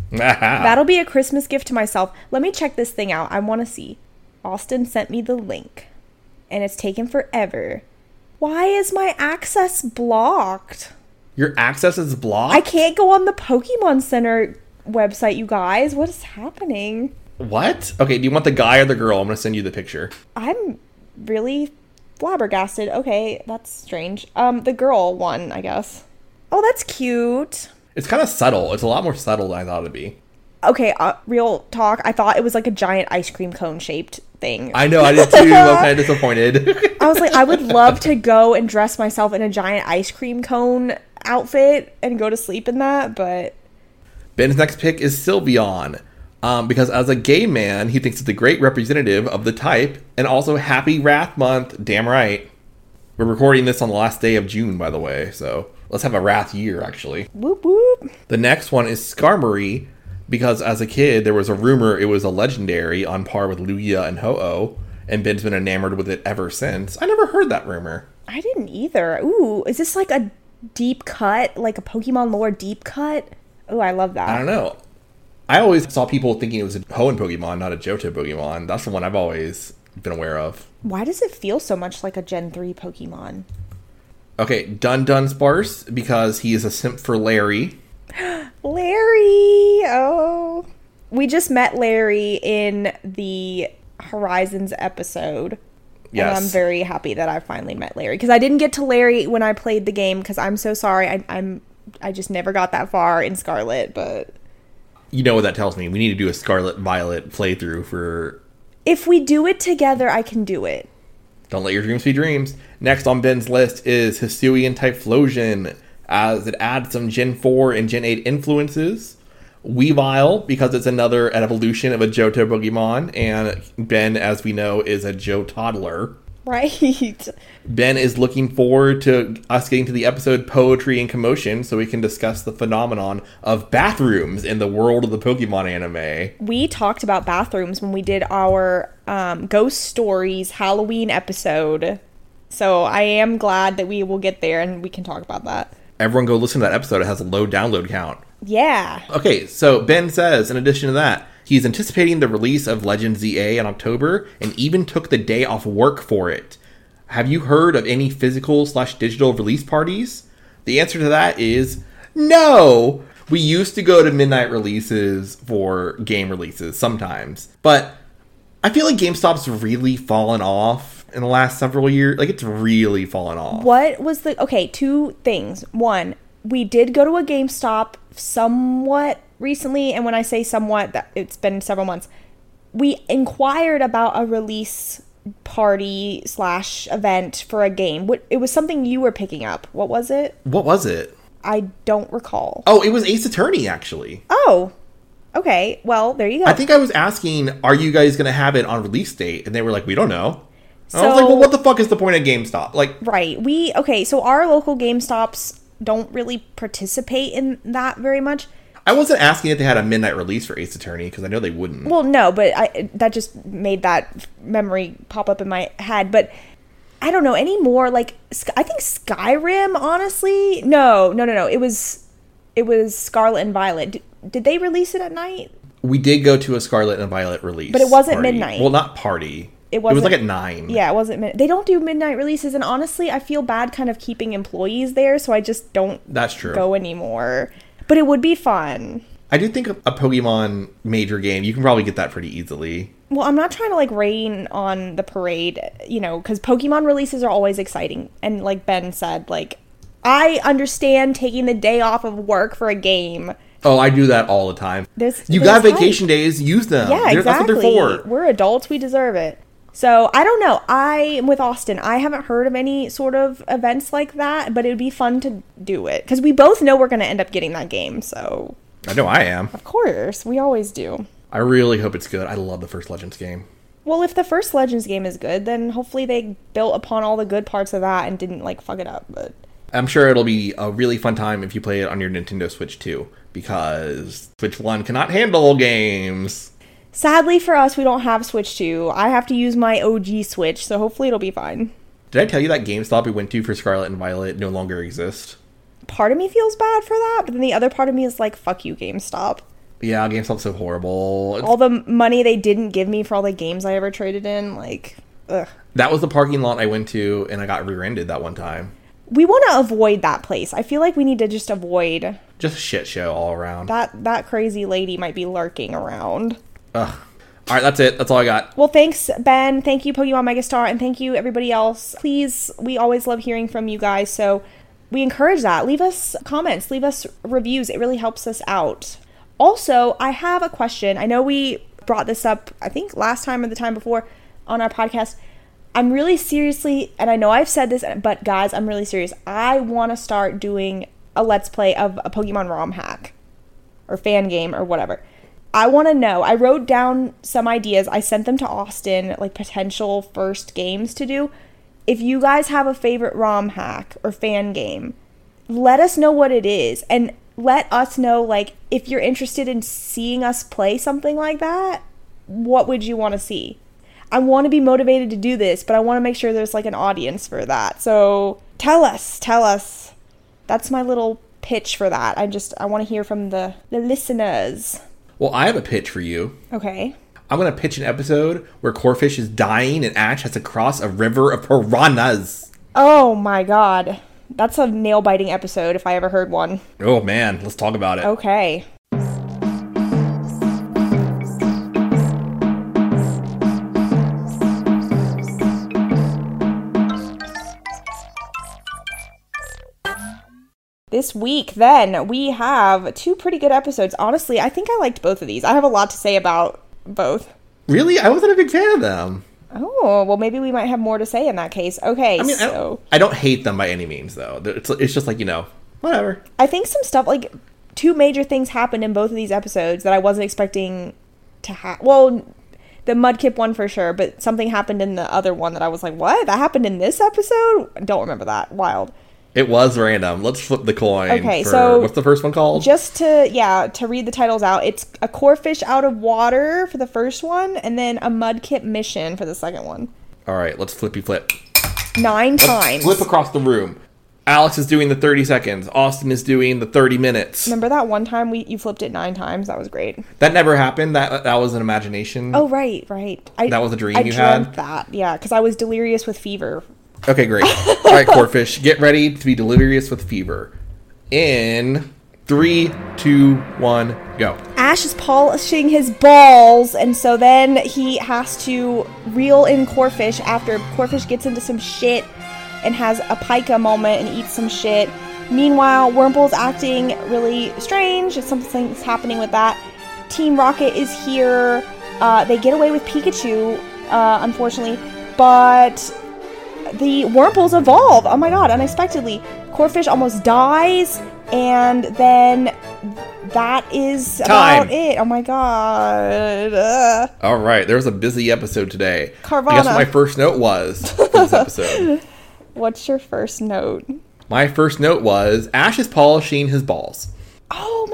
[SPEAKER 2] That'll be a Christmas gift to myself. Let me check this thing out. I want to see. Austin sent me the link. And it's taken forever. Why is my access blocked?
[SPEAKER 3] Your access is blocked?
[SPEAKER 2] I can't go on the Pokemon Center website, you guys. What is happening?
[SPEAKER 3] What? Okay, do you want the guy or the girl? I'm going to send you the picture.
[SPEAKER 2] I'm really flabbergasted. Okay, that's strange. The girl one, I guess. Oh, that's cute.
[SPEAKER 3] It's kind of subtle. It's a lot more subtle than I thought it'd be.
[SPEAKER 2] Okay, real talk. I thought it was like a giant ice cream cone shaped thing.
[SPEAKER 3] I know, I did too. I'm kind of disappointed.
[SPEAKER 2] I was like, I would love to go and dress myself in a giant ice cream cone outfit and go to sleep in that, but...
[SPEAKER 3] Ben's next pick is Sylveon. Because as a gay man, he thinks it's a great representative of the type, and also Happy Wrath Month. Damn right. We're recording this on the last day of June, by the way, so let's have a Wrath year, actually.
[SPEAKER 2] Whoop whoop.
[SPEAKER 3] The next one is Skarmory, because as a kid, there was a rumor it was a legendary on par with Lugia and Ho-Oh, and Ben's been enamored with it ever since. I never heard that rumor.
[SPEAKER 2] I didn't either. Ooh, is this like a deep cut? Like a Pokemon lore deep cut? Ooh, I love that.
[SPEAKER 3] I don't know. I always saw people thinking it was a Hoenn Pokemon, not a Johto Pokemon. That's the one I've always been aware of.
[SPEAKER 2] Why does it feel so much like a Gen 3 Pokemon?
[SPEAKER 3] Okay, Dunsparce, because he is a simp for Larry.
[SPEAKER 2] Larry! Oh. We just met Larry in the Horizons episode.
[SPEAKER 3] Yes.
[SPEAKER 2] And I'm very happy that I finally met Larry. Because I didn't get to Larry when I played the game, because I'm so sorry. I just never got that far in Scarlet, but...
[SPEAKER 3] You know what that tells me. We need to do a Scarlet Violet playthrough for...
[SPEAKER 2] If we do it together, I can do it.
[SPEAKER 3] Don't let your dreams be dreams. Next on Ben's list is Hisuian Typhlosion, as it adds some Gen 4 and Gen 8 influences. Weavile, because it's another evolution of a Johto Pokemon, and Ben, as we know, is a Joe toddler.
[SPEAKER 2] Right.
[SPEAKER 3] Ben is looking forward to us getting to the episode Poetry and Commotion so we can discuss the phenomenon of bathrooms in the world of the Pokemon anime.
[SPEAKER 2] We talked about bathrooms when we did our Ghost Stories Halloween episode. So I am glad that we will get there and we can talk about that.
[SPEAKER 3] Everyone go listen to that episode. It has a low download count.
[SPEAKER 2] Yeah.
[SPEAKER 3] Okay, so Ben says, in addition to that, he's anticipating the release of Legend ZA in October and even took the day off work for it. Have you heard of any physical/digital release parties? The answer to that is no! We used to go to midnight releases for game releases sometimes, but I feel like GameStop's really fallen off in the last several years. Like, it's really fallen off.
[SPEAKER 2] What was the... Okay, two things. One, we did go to a GameStop somewhat recently, and when I say somewhat, it's been several months. We inquired about a release party/event for a game. It was something you were picking up. What was it?
[SPEAKER 3] What was it?
[SPEAKER 2] I don't recall.
[SPEAKER 3] Oh, it was Ace Attorney, actually.
[SPEAKER 2] Oh, okay. Well, there you go.
[SPEAKER 3] I think I was asking, are you guys going to have it on release date? And they were like, we don't know.
[SPEAKER 2] So,
[SPEAKER 3] I was like, well, what the fuck is the point of GameStop? Like,
[SPEAKER 2] right. So our local GameStops don't really participate in that very much.
[SPEAKER 3] I wasn't asking if they had a midnight release for Ace Attorney, because I know they wouldn't.
[SPEAKER 2] Well, no, but that just made that memory pop up in my head. But I don't know anymore. Like, I think Skyrim, honestly. No. It was Scarlet and Violet. Did they release it at night?
[SPEAKER 3] We did go to a Scarlet and Violet release.
[SPEAKER 2] But it wasn't
[SPEAKER 3] party.
[SPEAKER 2] midnight.
[SPEAKER 3] Well, not party. It was like at 9.
[SPEAKER 2] Yeah, it wasn't midnight. They don't do midnight releases, and honestly, I feel bad kind of keeping employees there, so I just don't
[SPEAKER 3] That's true.
[SPEAKER 2] Go anymore. But it would be fun.
[SPEAKER 3] I do think a Pokemon major game, you can probably get that pretty easily.
[SPEAKER 2] Well, I'm not trying to, like, rain on the parade, because Pokemon releases are always exciting. And like Ben said, like, I understand taking the day off of work for a game.
[SPEAKER 3] Oh, I do that all the time.
[SPEAKER 2] There's
[SPEAKER 3] got vacation days, use them.
[SPEAKER 2] Yeah, exactly.
[SPEAKER 3] That's what they're for.
[SPEAKER 2] We're adults, we deserve it. So, I don't know. I am with Austin. I haven't heard of any sort of events like that, but it would be fun to do it. Because we both know we're going to end up getting that game, so...
[SPEAKER 3] I know I am.
[SPEAKER 2] Of course. We always do.
[SPEAKER 3] I really hope it's good. I love the first Legends game.
[SPEAKER 2] Well, if the first Legends game is good, then hopefully they built upon all the good parts of that and didn't, like, fuck it up, but...
[SPEAKER 3] I'm sure it'll be a really fun time if you play it on your Nintendo Switch 2, because Switch 1 cannot handle games.
[SPEAKER 2] Sadly for us, we don't have Switch 2. I have to use my OG Switch, so hopefully it'll be fine.
[SPEAKER 3] Did I tell you that GameStop we went to for Scarlet and Violet no longer exists?
[SPEAKER 2] Part of me feels bad for that, but then the other part of me is like, fuck you, GameStop.
[SPEAKER 3] Yeah, GameStop's so horrible.
[SPEAKER 2] All the money they didn't give me for all the games I ever traded in, like, ugh.
[SPEAKER 3] That was the parking lot I went to, and I got rear-ended that one time.
[SPEAKER 2] We want to avoid that place. I feel like we need to just avoid...
[SPEAKER 3] Just a shit show all around.
[SPEAKER 2] That crazy lady might be lurking around.
[SPEAKER 3] Ugh. All right, that's it. That's all I got.
[SPEAKER 2] Well, thanks, Ben. Thank you, Pokemon Megastar. And thank you, everybody else. Please, we always love hearing from you guys. So we encourage that. Leave us comments. Leave us reviews. It really helps us out. Also, I have a question. I know we brought this up, I think, last time or the time before on our podcast. I'm really seriously, and I know I've said this, but guys, I'm really serious. I want to start doing a Let's Play of a Pokemon ROM hack or fan game or whatever. I want to know. I wrote down some ideas. I sent them to Austin, like potential first games to do. If you guys have a favorite ROM hack or fan game, let us know what it is. And let us know, like, if you're interested in seeing us play something like that, what would you want to see? I want to be motivated to do this, but I want to make sure there's, like, an audience for that. So tell us. That's my little pitch for that. I want to hear from the listeners.
[SPEAKER 3] Well, I have a pitch for you.
[SPEAKER 2] Okay.
[SPEAKER 3] I'm going to pitch an episode where Corphish is dying and Ash has to cross a river of piranhas.
[SPEAKER 2] Oh my god. That's a nail-biting episode if I ever heard one.
[SPEAKER 3] Oh man, let's talk about it.
[SPEAKER 2] Okay. This week, then, we have 2 pretty good episodes. Honestly, I think I liked both of these. I have a lot to say about both.
[SPEAKER 3] Really? I wasn't a big fan of them.
[SPEAKER 2] Oh, well, maybe we might have more to say in that case. Okay,
[SPEAKER 3] I mean,
[SPEAKER 2] so...
[SPEAKER 3] I don't hate them by any means, though. It's just like, whatever.
[SPEAKER 2] I think some stuff, like, 2 major things happened in both of these episodes that I wasn't expecting to happen. Well, the Mudkip one for sure, but something happened in the other one that I was like, what? That happened in this episode? I don't remember that. Wild.
[SPEAKER 3] It was random. Let's flip the coin.
[SPEAKER 2] Okay, so...
[SPEAKER 3] What's the first one called?
[SPEAKER 2] Just to read the titles out, it's a Corphish out of water for the first one, and then a Mudkip mission for the second one.
[SPEAKER 3] All right, let's flippy flip.
[SPEAKER 2] 9 times.
[SPEAKER 3] Flip across the room. Alex is doing the 30 seconds. Austin is doing the 30 minutes.
[SPEAKER 2] Remember that one time you flipped it 9 times? That was great.
[SPEAKER 3] That never happened. That was an imagination.
[SPEAKER 2] Oh, right.
[SPEAKER 3] That was a dream you
[SPEAKER 2] had? I dreamt
[SPEAKER 3] had?
[SPEAKER 2] that, yeah, because I was delirious with fever.
[SPEAKER 3] Okay, great. All right, Corphish, get ready to be delirious with fever. In 3, 2, 1, go.
[SPEAKER 2] Ash is polishing his balls, and so then he has to reel in Corphish after Corphish gets into some shit and has a Pika moment and eats some shit. Meanwhile, Wurmple's acting really strange. Something's happening with that. Team Rocket is here. They get away with Pikachu, unfortunately, but the Wurmples evolve. Oh my god, unexpectedly. Corphish almost dies, and then that is about it. Oh my god.
[SPEAKER 3] All right, there was a busy episode today.
[SPEAKER 2] Carvana.
[SPEAKER 3] I guess what my first note was for this episode.
[SPEAKER 2] What's your first note?
[SPEAKER 3] My first note was Ash is polishing his balls.
[SPEAKER 2] Oh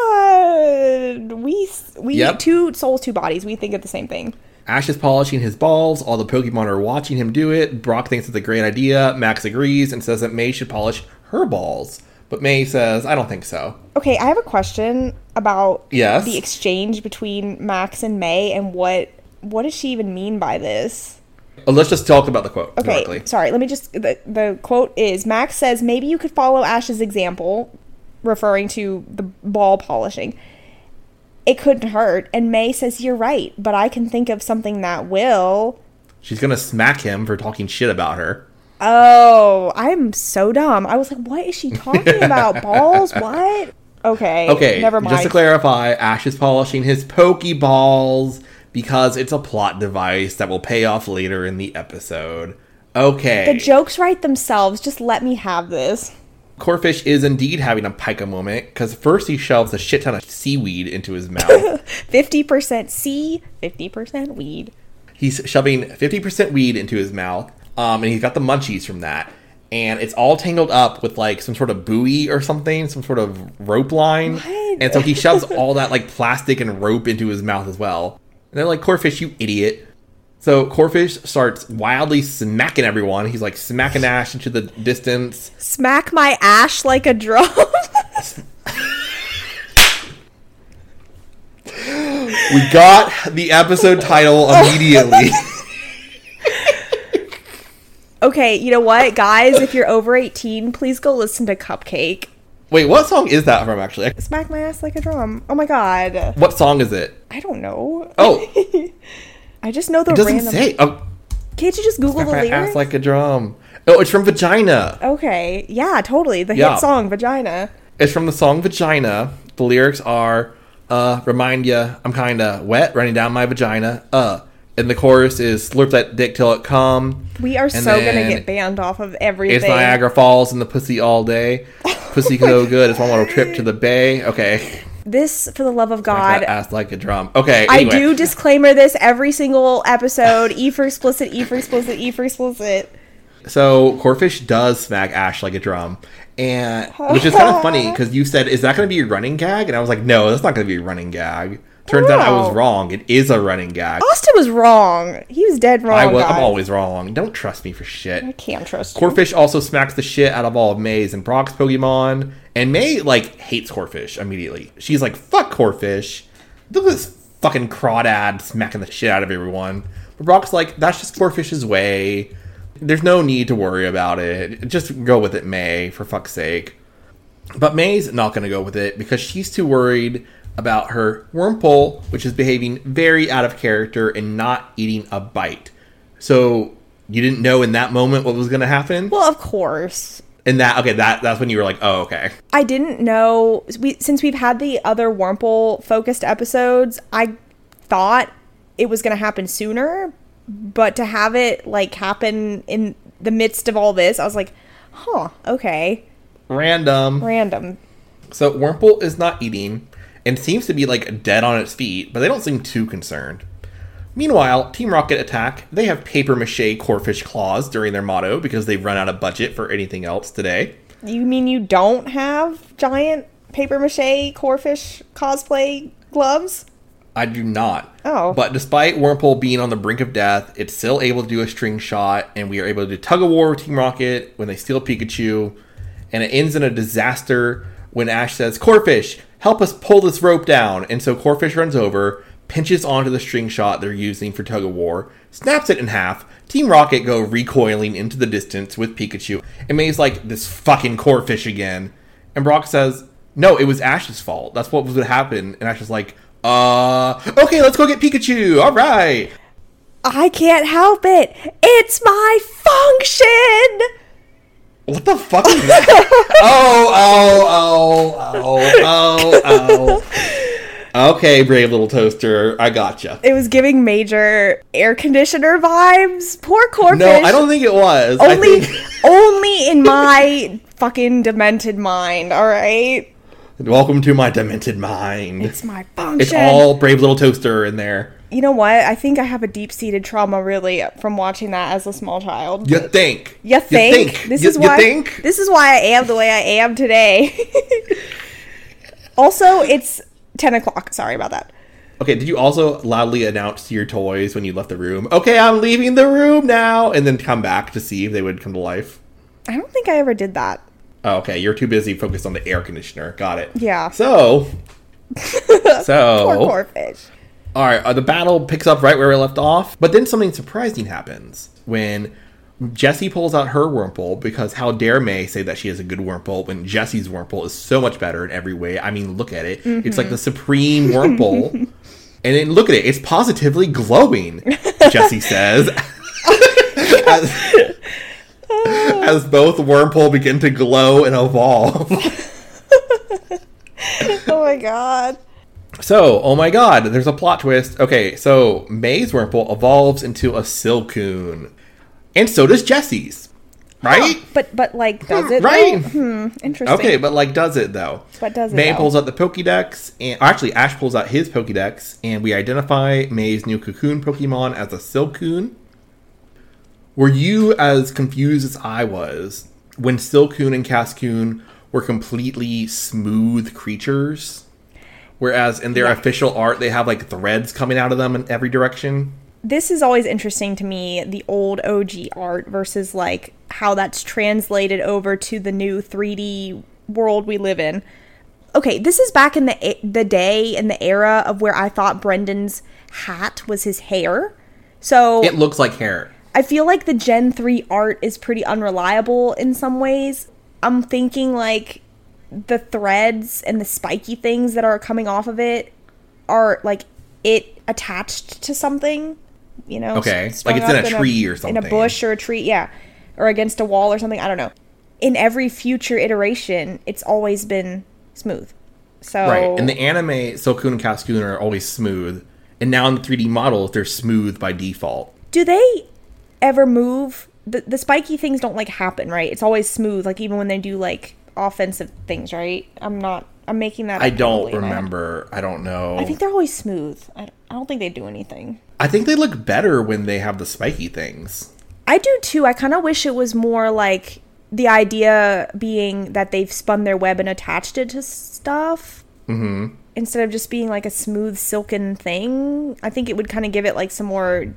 [SPEAKER 2] my god. We
[SPEAKER 3] Yep.
[SPEAKER 2] 2 souls, 2 bodies. We think of the same thing.
[SPEAKER 3] Ash is polishing his balls. All the Pokemon are watching him do it. Brock thinks it's a great idea. Max agrees and says that May should polish her balls. But May says, I don't think so.
[SPEAKER 2] Okay, I have a question about
[SPEAKER 3] Yes?
[SPEAKER 2] the exchange between Max and May, and what does she even mean by this?
[SPEAKER 3] Let's just talk about the quote.
[SPEAKER 2] Okay,
[SPEAKER 3] directly.
[SPEAKER 2] sorry, let me just... The quote is, Max says, maybe you could follow Ash's example, referring to the ball polishing. It couldn't hurt. And May says, you're right, but I can think of something that will.
[SPEAKER 3] She's going to smack him for talking shit about her.
[SPEAKER 2] Oh, I'm so dumb. I was like, what is she talking about? Balls? What? Okay, never mind.
[SPEAKER 3] Just to clarify, Ash is polishing his Pokeballs because it's a plot device that will pay off later in the episode. Okay.
[SPEAKER 2] The jokes write themselves. Just let me have this.
[SPEAKER 3] Corphish is indeed having a Pika moment, because first he shoves a shit ton of seaweed into his mouth.
[SPEAKER 2] 50% sea, 50% weed.
[SPEAKER 3] He's shoving 50% weed into his mouth, and he's got the munchies from that. And it's all tangled up with, like, some sort of buoy or something, some sort of rope line.
[SPEAKER 2] What?
[SPEAKER 3] And so he shoves all that, like, plastic and rope into his mouth as well. And they're like, Corphish, you idiot. So Corphish starts wildly smacking everyone. He's like smacking Ash into the distance.
[SPEAKER 2] Smack my Ash like a drum.
[SPEAKER 3] We got the episode title immediately.
[SPEAKER 2] Okay, you know what, guys? If you're over 18, please go listen to Cupcake.
[SPEAKER 3] Wait, what song is that from, actually?
[SPEAKER 2] Smack my ass like a drum. Oh my god.
[SPEAKER 3] What song is it?
[SPEAKER 2] I don't know.
[SPEAKER 3] Oh.
[SPEAKER 2] I just know the
[SPEAKER 3] It doesn't
[SPEAKER 2] random...
[SPEAKER 3] say. Oh,
[SPEAKER 2] Can't you just Google the
[SPEAKER 3] my
[SPEAKER 2] lyrics?
[SPEAKER 3] ass like a drum. Oh, it's from Vagina.
[SPEAKER 2] Okay, yeah, totally. The
[SPEAKER 3] Yeah.
[SPEAKER 2] hit song, Vagina.
[SPEAKER 3] It's from the song Vagina. The lyrics are, remind ya, I'm kinda wet, running down my vagina, And the chorus is, slurp that dick till it come.
[SPEAKER 2] We are so gonna get banned off of everything.
[SPEAKER 3] It's Niagara Falls in the pussy all day. Pussy so good, it's one little trip to the bay. Okay.
[SPEAKER 2] This, for the love of
[SPEAKER 3] Like
[SPEAKER 2] God,
[SPEAKER 3] that ass like a drum. Okay,
[SPEAKER 2] I
[SPEAKER 3] anyway.
[SPEAKER 2] do disclaimer this every single episode. E for explicit, E for explicit, E for explicit.
[SPEAKER 3] So, Corfish does smack Ash like a drum. And, which is kind of funny, because you said, is that going to be your running gag? And I was like, no, that's not going to be your running gag. Turns out I was wrong. It is a running gag.
[SPEAKER 2] Austin was wrong. He was dead wrong,
[SPEAKER 3] I'm
[SPEAKER 2] guys.
[SPEAKER 3] always wrong. Don't trust me for shit.
[SPEAKER 2] I can't trust you.
[SPEAKER 3] Corfish also smacks the shit out of all of May's and Brock's Pokemon. And May, like, hates Corfish immediately. She's like, fuck Corfish. Look at this fucking crawdad smacking the shit out of everyone. But Brock's like, that's just Corfish's way. There's no need to worry about it. Just go with it, May, for fuck's sake. But May's not going to go with it because she's too worried about her Wurmple, which is behaving very out of character and not eating a bite. So, you didn't know in that moment what was going to happen?
[SPEAKER 2] Well, of course.
[SPEAKER 3] And that's when you were like, oh, okay.
[SPEAKER 2] I didn't know, since we've had the other Wurmple focused episodes, I thought it was going to happen sooner, but to have it like happen in the midst of all this, I was like, huh, okay.
[SPEAKER 3] Random. So Wurmple is not eating and seems to be like dead on its feet, but they don't seem too concerned. Meanwhile, Team Rocket attack. They have paper mache Corfish claws during their motto because they've run out of budget for anything else today.
[SPEAKER 2] You mean you don't have giant paper mache Corfish cosplay gloves?
[SPEAKER 3] I do not.
[SPEAKER 2] Oh.
[SPEAKER 3] But despite Wurmple being on the brink of death, it's still able to do a string shot, and we are able to do tug of war with Team Rocket when they steal Pikachu, and it ends in a disaster when Ash says, Corfish, help us pull this rope down. And so Corfish runs over, pinches onto the string shot they're using for tug of war, snaps it in half. Team Rocket go recoiling into the distance with Pikachu. And May's like, this fucking Corfish again. And Brock says, no, it was Ash's fault. That's what was going to happen. And Ash is like, okay, let's go get Pikachu. All right.
[SPEAKER 2] I can't help it. It's my function.
[SPEAKER 3] What the fuck is that? Oh. Okay, brave little toaster. I gotcha.
[SPEAKER 2] It was giving major air conditioner vibes. Poor Corfish.
[SPEAKER 3] No, I don't think it was.
[SPEAKER 2] Only in my fucking demented mind, alright?
[SPEAKER 3] Welcome to my demented mind.
[SPEAKER 2] It's my function.
[SPEAKER 3] It's all brave little toaster in there.
[SPEAKER 2] You know what? I think I have a deep-seated trauma, really, from watching that as a small child.
[SPEAKER 3] You think?
[SPEAKER 2] You think? This is why I am the way I am today. Also, it's 10 o'clock. Sorry about that.
[SPEAKER 3] Okay, did you also loudly announce to your toys when you left the room, okay, I'm leaving the room now, and then come back to see if they would come to life?
[SPEAKER 2] I don't think I ever did that.
[SPEAKER 3] Oh, okay, you're too busy focused on the air conditioner. Got it.
[SPEAKER 2] Yeah.
[SPEAKER 3] So.
[SPEAKER 2] Poor Corfish.
[SPEAKER 3] All right, the battle picks up right where we left off, but then something surprising happens when Jessie pulls out her Wurmple, because how dare May say that she has a good Wurmple when Jessie's Wurmple is so much better in every way. I mean, look at it. Mm-hmm. It's like the supreme Wurmple. And then look at it. It's positively glowing, Jessie says. As both Wurmple begin to glow and evolve.
[SPEAKER 2] Oh my god.
[SPEAKER 3] So, oh my god, there's a plot twist. Okay, so May's Wurmple evolves into a Silcoon. And so does Jessie's. Right?
[SPEAKER 2] Huh, but like, does it?
[SPEAKER 3] Right.
[SPEAKER 2] Interesting.
[SPEAKER 3] Okay, but like, does it though?
[SPEAKER 2] But does it
[SPEAKER 3] May
[SPEAKER 2] though?
[SPEAKER 3] pulls out the Pokédex, and actually, Ash pulls out his Pokédex, and we identify May's new Cocoon Pokemon as a Silcoon. Were you as confused as I was when Silcoon and Cascoon were completely smooth creatures? Whereas in their official art, they have like threads coming out of them in every direction.
[SPEAKER 2] This is always interesting to me, the old OG art versus like how that's translated over to the new 3D world we live in. okay, this is back in the day and the era of where I thought Brendan's hat was his hair. So
[SPEAKER 3] it looks like hair.
[SPEAKER 2] I feel like the Gen 3 art is pretty unreliable in some ways. I'm thinking like the threads and the spiky things that are coming off of it are like it attached to something, you know?
[SPEAKER 3] Okay, like it's in a tree or something.
[SPEAKER 2] In a bush or a tree, yeah. Or against a wall or something, I don't know. In every future iteration, it's always been smooth. So
[SPEAKER 3] right, in the anime, Silcoon and Cascoon are always smooth. And now in the 3D models, they're smooth by default.
[SPEAKER 2] Do they ever move? The spiky things don't like happen, right? It's always smooth, like even when they do like offensive things, right? I'm making that up.
[SPEAKER 3] I don't remember. I don't know.
[SPEAKER 2] I think they're always smooth. I don't think they do anything.
[SPEAKER 3] I think they look better when they have the spiky things.
[SPEAKER 2] I do too. I kind of wish it was more like the idea being that they've spun their web and attached it to stuff.
[SPEAKER 3] Mm-hmm.
[SPEAKER 2] Instead of just being like a smooth silken thing. I think it would kind of give it like some more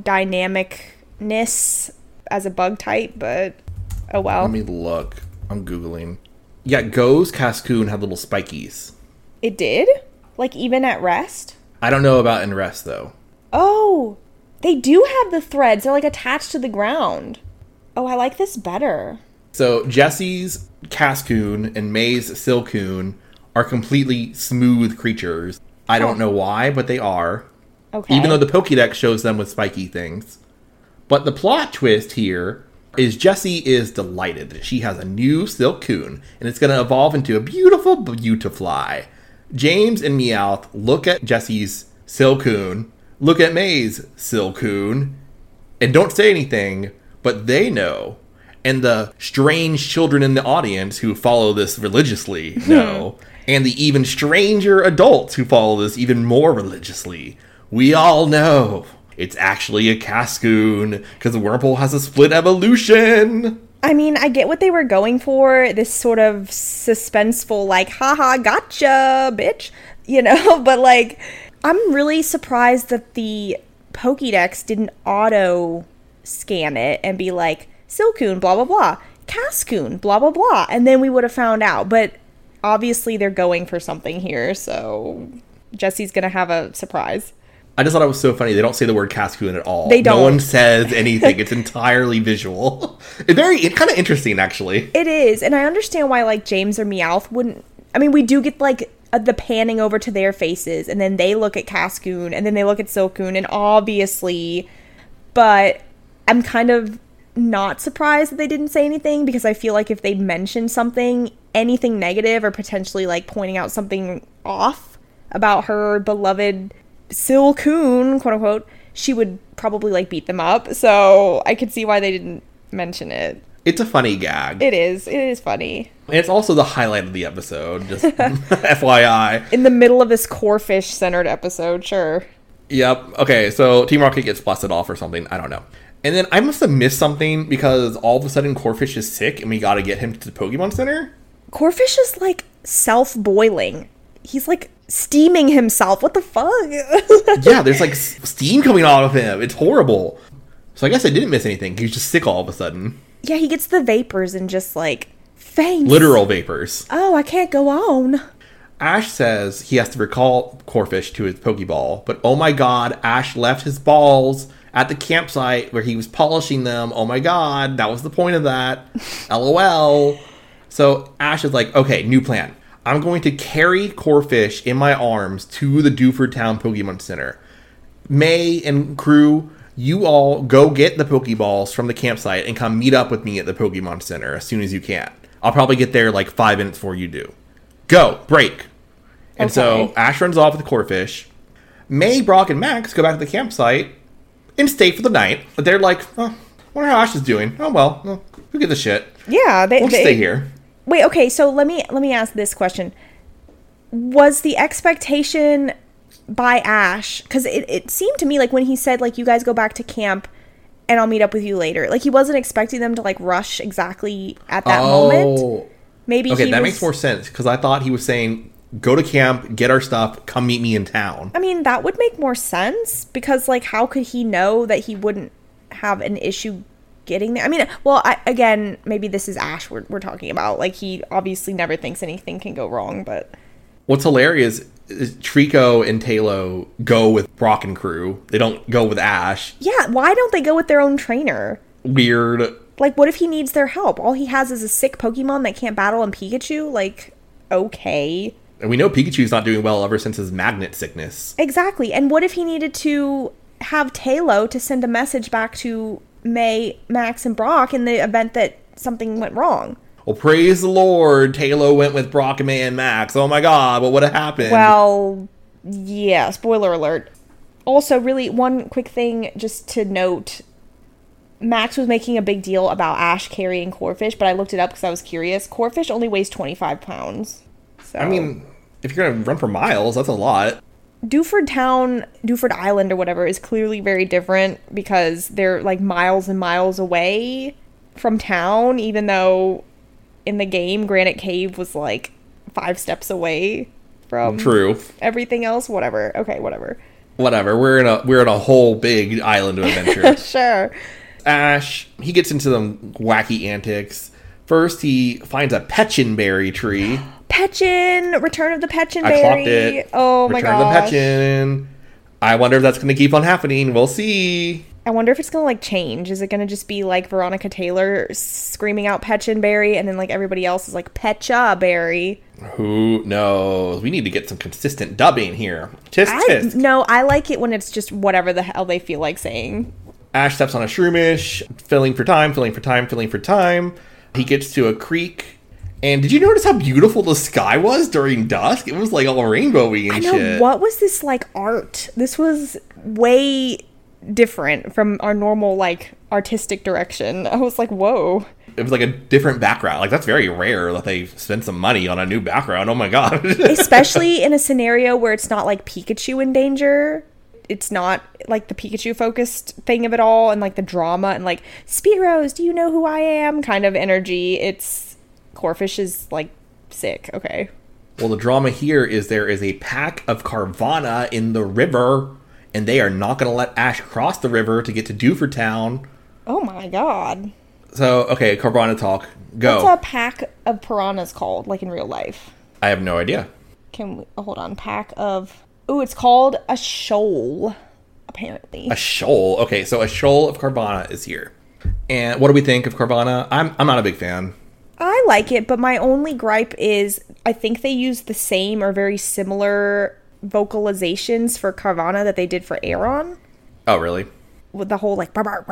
[SPEAKER 2] dynamicness as a bug type, but oh well.
[SPEAKER 3] Let me look. I'm Googling. Yeah, Go's Cascoon had little spikies.
[SPEAKER 2] It did? Like even at rest?
[SPEAKER 3] I don't know about in rest though.
[SPEAKER 2] Oh, they do have the threads. They're like attached to the ground. Oh, I like this better.
[SPEAKER 3] So Jesse's Cascoon and May's Silcoon are completely smooth creatures. I don't know why, but they are.
[SPEAKER 2] Okay.
[SPEAKER 3] Even though the Pokédex shows them with spiky things. But the plot twist here is Jessie is delighted that she has a new Silcoon, and it's going to evolve into a beautiful Beautifly. James and Meowth look at Jessie's Silcoon, look at May's Silcoon, and don't say anything, but they know. And the strange children in the audience who follow this religiously know. And the even stranger adults who follow this even more religiously. We all know it's actually a Cascoon, because Wurmple has a split evolution.
[SPEAKER 2] I mean, I get what they were going for, this sort of suspenseful, like, haha, gotcha, bitch, you know? But, like, I'm really surprised that the Pokédex didn't auto-scan it and be like, Silcoon, blah, blah, blah, Cascoon, blah, blah, blah, and then we would have found out. But obviously they're going for something here, so Jesse's gonna have a surprise.
[SPEAKER 3] I just thought it was so funny. They don't say the word Cascoon at all.
[SPEAKER 2] They don't.
[SPEAKER 3] No one says anything. It's entirely visual. It's kind of interesting, actually.
[SPEAKER 2] It is, and I understand why, like, James or Meowth wouldn't... I mean, we do get, like, the panning over to their faces, and then they look at Cascoon, and then they look at Silcoon, and obviously... But I'm kind of not surprised that they didn't say anything, because I feel like if they mentioned something, anything negative, or potentially, like, pointing out something off about her beloved... Silcoon, quote unquote, she would probably like beat them up, so I could see why they didn't mention it.
[SPEAKER 3] It's a funny gag.
[SPEAKER 2] It is funny.
[SPEAKER 3] And it's also the highlight of the episode, just FYI.
[SPEAKER 2] In the middle of this Corphish centered episode, sure.
[SPEAKER 3] Yep. Okay, so Team Rocket gets blasted off or something. I don't know. And then I must have missed something because all of a sudden Corphish is sick and we gotta get him to the Pokemon Center.
[SPEAKER 2] Corphish is like self-boiling. He's like steaming himself. What the fuck?
[SPEAKER 3] Yeah, there's like steam coming out of him. It's horrible. So I guess I didn't miss anything. He's just sick all of a sudden.
[SPEAKER 2] Yeah, he gets the vapors and just like faints.
[SPEAKER 3] Literal vapors.
[SPEAKER 2] Oh, I can't go on.
[SPEAKER 3] Ash says he has to recall Corphish to his Pokeball, but oh my god, Ash left his balls at the campsite where he was polishing them. Oh my god, that was the point of that. LOL. So Ash is like, okay, new plan. I'm going to carry Corphish in my arms to the Dewford Town Pokemon Center. May and crew, you all go get the Pokeballs from the campsite and come meet up with me at the Pokemon Center as soon as you can. I'll probably get there like 5 minutes before you do. Go, break. And so Ash runs off with Corphish. May, Brock, and Max go back to the campsite and stay for the night. But they're like, oh, wonder how Ash is doing. Oh well, who gives a shit?
[SPEAKER 2] Yeah,
[SPEAKER 3] we'll stay here.
[SPEAKER 2] Wait, okay, so let me ask this question. Was the expectation by Ash, because it seemed to me like when he said, like, you guys go back to camp and I'll meet up with you later, like, he wasn't expecting them to, like, rush exactly at that moment. Maybe
[SPEAKER 3] okay, that makes more sense, because I thought he was saying, go to camp, get our stuff, come meet me in town.
[SPEAKER 2] I mean, that would make more sense, because, like, how could he know that he wouldn't have an issue getting there? I mean, well, again, maybe this is Ash we're talking about. Like, he obviously never thinks anything can go wrong, but
[SPEAKER 3] What's hilarious is Trico and Talo go with Brock and crew. They don't go with Ash.
[SPEAKER 2] Yeah, why don't they go with their own trainer?
[SPEAKER 3] Weird.
[SPEAKER 2] Like, what if he needs their help? All he has is a sick Pokemon that can't battle in Pikachu? Like, okay.
[SPEAKER 3] And we know Pikachu's not doing well ever since his magnet sickness.
[SPEAKER 2] Exactly. And what if he needed to have Talo to send a message back to May, Max, and Brock in the event that something went wrong?
[SPEAKER 3] Well, praise the Lord, Talo went with Brock and May and Max. Oh my god, what would have happened?
[SPEAKER 2] Well, yeah, spoiler alert. Also, really, one quick thing just to note. Max was making a big deal about Ash carrying Corphish, but I looked it up because I was curious. Corphish only weighs 25 pounds. So.
[SPEAKER 3] I mean, if you're going to run for miles, that's a lot.
[SPEAKER 2] Dewford Island or whatever is clearly very different because they're like miles and miles away from town, even though in the game Granite Cave was like 5 steps away from
[SPEAKER 3] True.
[SPEAKER 2] Everything else. Whatever. Okay, whatever.
[SPEAKER 3] We're in a whole big island of adventure.
[SPEAKER 2] Sure.
[SPEAKER 3] Ash, he gets into some wacky antics. First, he finds a Petchenberry tree.
[SPEAKER 2] Petchin! Return of the Petchenberry.
[SPEAKER 3] I clocked it.
[SPEAKER 2] Oh my gosh.
[SPEAKER 3] Return of the Petchin. I wonder if that's going to keep on happening. We'll see.
[SPEAKER 2] I wonder if it's going to like change. Is it going to just be like Veronica Taylor screaming out Petchenberry and then like everybody else is like Petcha-berry?
[SPEAKER 3] Who knows? We need to get some consistent dubbing here. Tisk.
[SPEAKER 2] No, I like it when it's just whatever the hell they feel like saying.
[SPEAKER 3] Ash steps on a shroomish, filling for time. He gets to a creek. And did you notice how beautiful the sky was during dusk? It was like all rainbowy and shit.
[SPEAKER 2] What was this like art? This was way different from our normal like artistic direction. I was like, whoa.
[SPEAKER 3] It was like a different background. Like, that's very rare that they spend some money on a new background. Oh my god.
[SPEAKER 2] Especially in a scenario where it's not like Pikachu in danger. It's not like the Pikachu focused thing of it all and like the drama and like Spearows, do you know who I am kind of energy. It's Corphish is like sick. Okay.
[SPEAKER 3] Well, the drama here is there is a pack of Carvana in the river and they are not going to let Ash cross the river to get to Dewford Town.
[SPEAKER 2] Oh my god.
[SPEAKER 3] So, okay, Carvana talk. Go.
[SPEAKER 2] What's a pack of piranhas called, like in real life?
[SPEAKER 3] I have no idea.
[SPEAKER 2] Hold on. Pack of... Ooh, it's called a shoal, apparently.
[SPEAKER 3] A shoal. Okay, so a shoal of Carvana is here. And what do we think of Carvana? I'm not a big fan.
[SPEAKER 2] I like it, but my only gripe is I think they use the same or very similar vocalizations for Carvana that they did for Aeron.
[SPEAKER 3] Oh, really?
[SPEAKER 2] With the whole, like,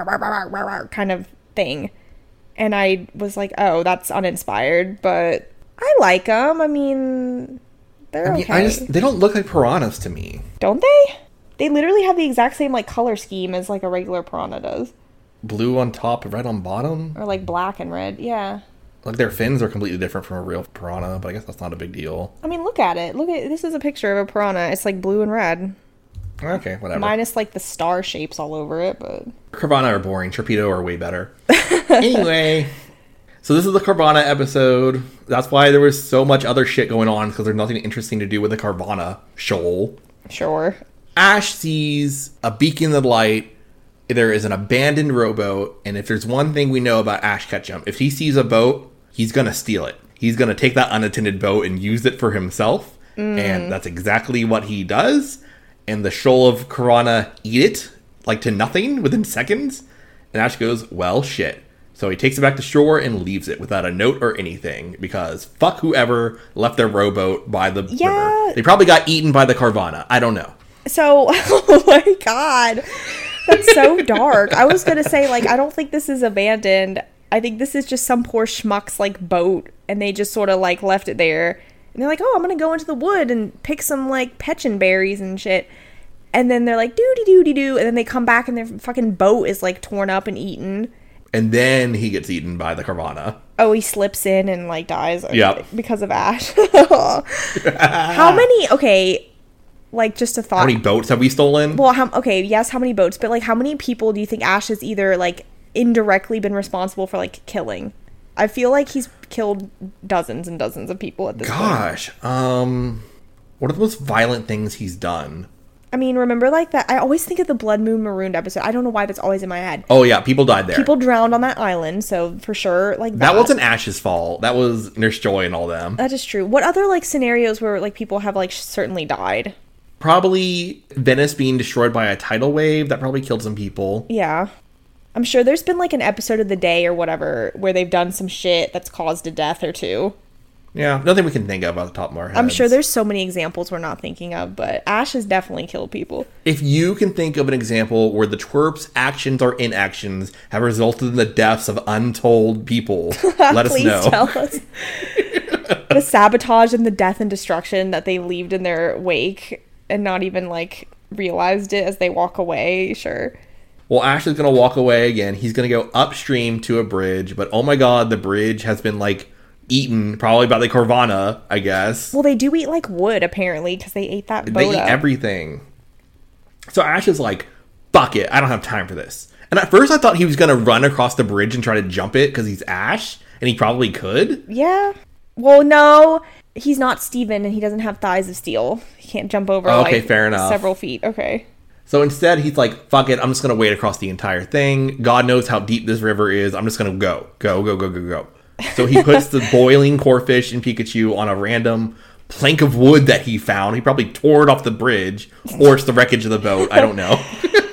[SPEAKER 2] kind of thing. And I was like, oh, that's uninspired, but I like them. I mean, they're okay.
[SPEAKER 3] They don't look like piranhas to me.
[SPEAKER 2] Don't they? They literally have the exact same, like, color scheme as, like, a regular piranha does.
[SPEAKER 3] Blue on top, red on bottom?
[SPEAKER 2] Or, like, black and red, yeah.
[SPEAKER 3] Like, their fins are completely different from a real piranha, but I guess that's not a big deal.
[SPEAKER 2] I mean, look at it. This is a picture of a piranha. It's, like, blue and red.
[SPEAKER 3] Okay, whatever.
[SPEAKER 2] Minus, like, the star shapes all over it, but...
[SPEAKER 3] Carvana are boring. Torpedo are way better. Anyway, so this is the Carvana episode. That's why there was so much other shit going on, because there's nothing interesting to do with the Carvana shoal.
[SPEAKER 2] Sure.
[SPEAKER 3] Ash sees a beacon of light. There is an abandoned rowboat, and if there's one thing we know about Ash Ketchum, if he sees a boat, he's going to steal it. He's going to take that unattended boat and use it for himself, and that's exactly what he does. And the shoal of Carvana eat it, like to nothing, within seconds. And Ash goes, well, shit. So he takes it back to shore and leaves it without a note or anything, because fuck whoever left their rowboat by the river. They probably got eaten by the Carvana. I don't know.
[SPEAKER 2] So, oh my god. That's so dark. I was going to say, like, I don't think this is abandoned. I think this is just some poor schmuck's, like, boat, and they just sort of, like, left it there. And they're like, oh, I'm going to go into the wood and pick some, like, petchin berries and shit. And then they're like, doo-dee-doo-dee-doo. And then they come back and their fucking boat is, like, torn up and eaten.
[SPEAKER 3] And then he gets eaten by the Carvana.
[SPEAKER 2] Oh, he slips in and, like, dies.
[SPEAKER 3] Yep.
[SPEAKER 2] Because of Ash. How many, okay, like, just a thought.
[SPEAKER 3] How many boats have we stolen?
[SPEAKER 2] Well, how many boats? But, like, how many people do you think Ash has either, like, indirectly been responsible for, like, killing? I feel like he's killed dozens and dozens of people at this point.
[SPEAKER 3] Gosh. What are the most violent things he's done?
[SPEAKER 2] I mean, remember like that? I always think of the Blood Moon Marooned episode. I don't know why that's always in my head.
[SPEAKER 3] Oh yeah, people died there.
[SPEAKER 2] People drowned on that island, so for sure, like
[SPEAKER 3] that wasn't Ash's fault. That was Nurse Joy and all them.
[SPEAKER 2] That is true. What other like scenarios where like people have like certainly died?
[SPEAKER 3] Probably Venice being destroyed by a tidal wave. That probably killed some people.
[SPEAKER 2] Yeah. I'm sure there's been like an episode of the day or whatever where they've done some shit that's caused a death or two.
[SPEAKER 3] Yeah, nothing we can think of off the top of our heads.
[SPEAKER 2] I'm sure there's so many examples we're not thinking of, but Ash has definitely killed people.
[SPEAKER 3] If you can think of an example where the twerp's actions or inactions have resulted in the deaths of untold people, let us know.
[SPEAKER 2] Please tell us. The sabotage and the death and destruction that they leave in their wake and not even like realized it as they walk away, sure.
[SPEAKER 3] Well, Ash is going to walk away again. He's going to go upstream to a bridge, but oh my god, the bridge has been like eaten probably by the Corvana, I guess.
[SPEAKER 2] Well, they do eat like wood apparently because they ate that boat.
[SPEAKER 3] They eat everything. So Ash is like, fuck it, I don't have time for this. And at first I thought he was going to run across the bridge and try to jump it because he's Ash, and he probably could.
[SPEAKER 2] Yeah. Well, no, he's not Steven and he doesn't have thighs of steel. He can't jump over
[SPEAKER 3] fair enough.
[SPEAKER 2] Several feet. Okay.
[SPEAKER 3] So instead, he's like, fuck it, I'm just going to wade across the entire thing. God knows how deep this river is. I'm just going to go. So he puts the boiling Corphish and Pikachu on a random plank of wood that he found. He probably tore it off the bridge, or it's the wreckage of the boat. I don't know.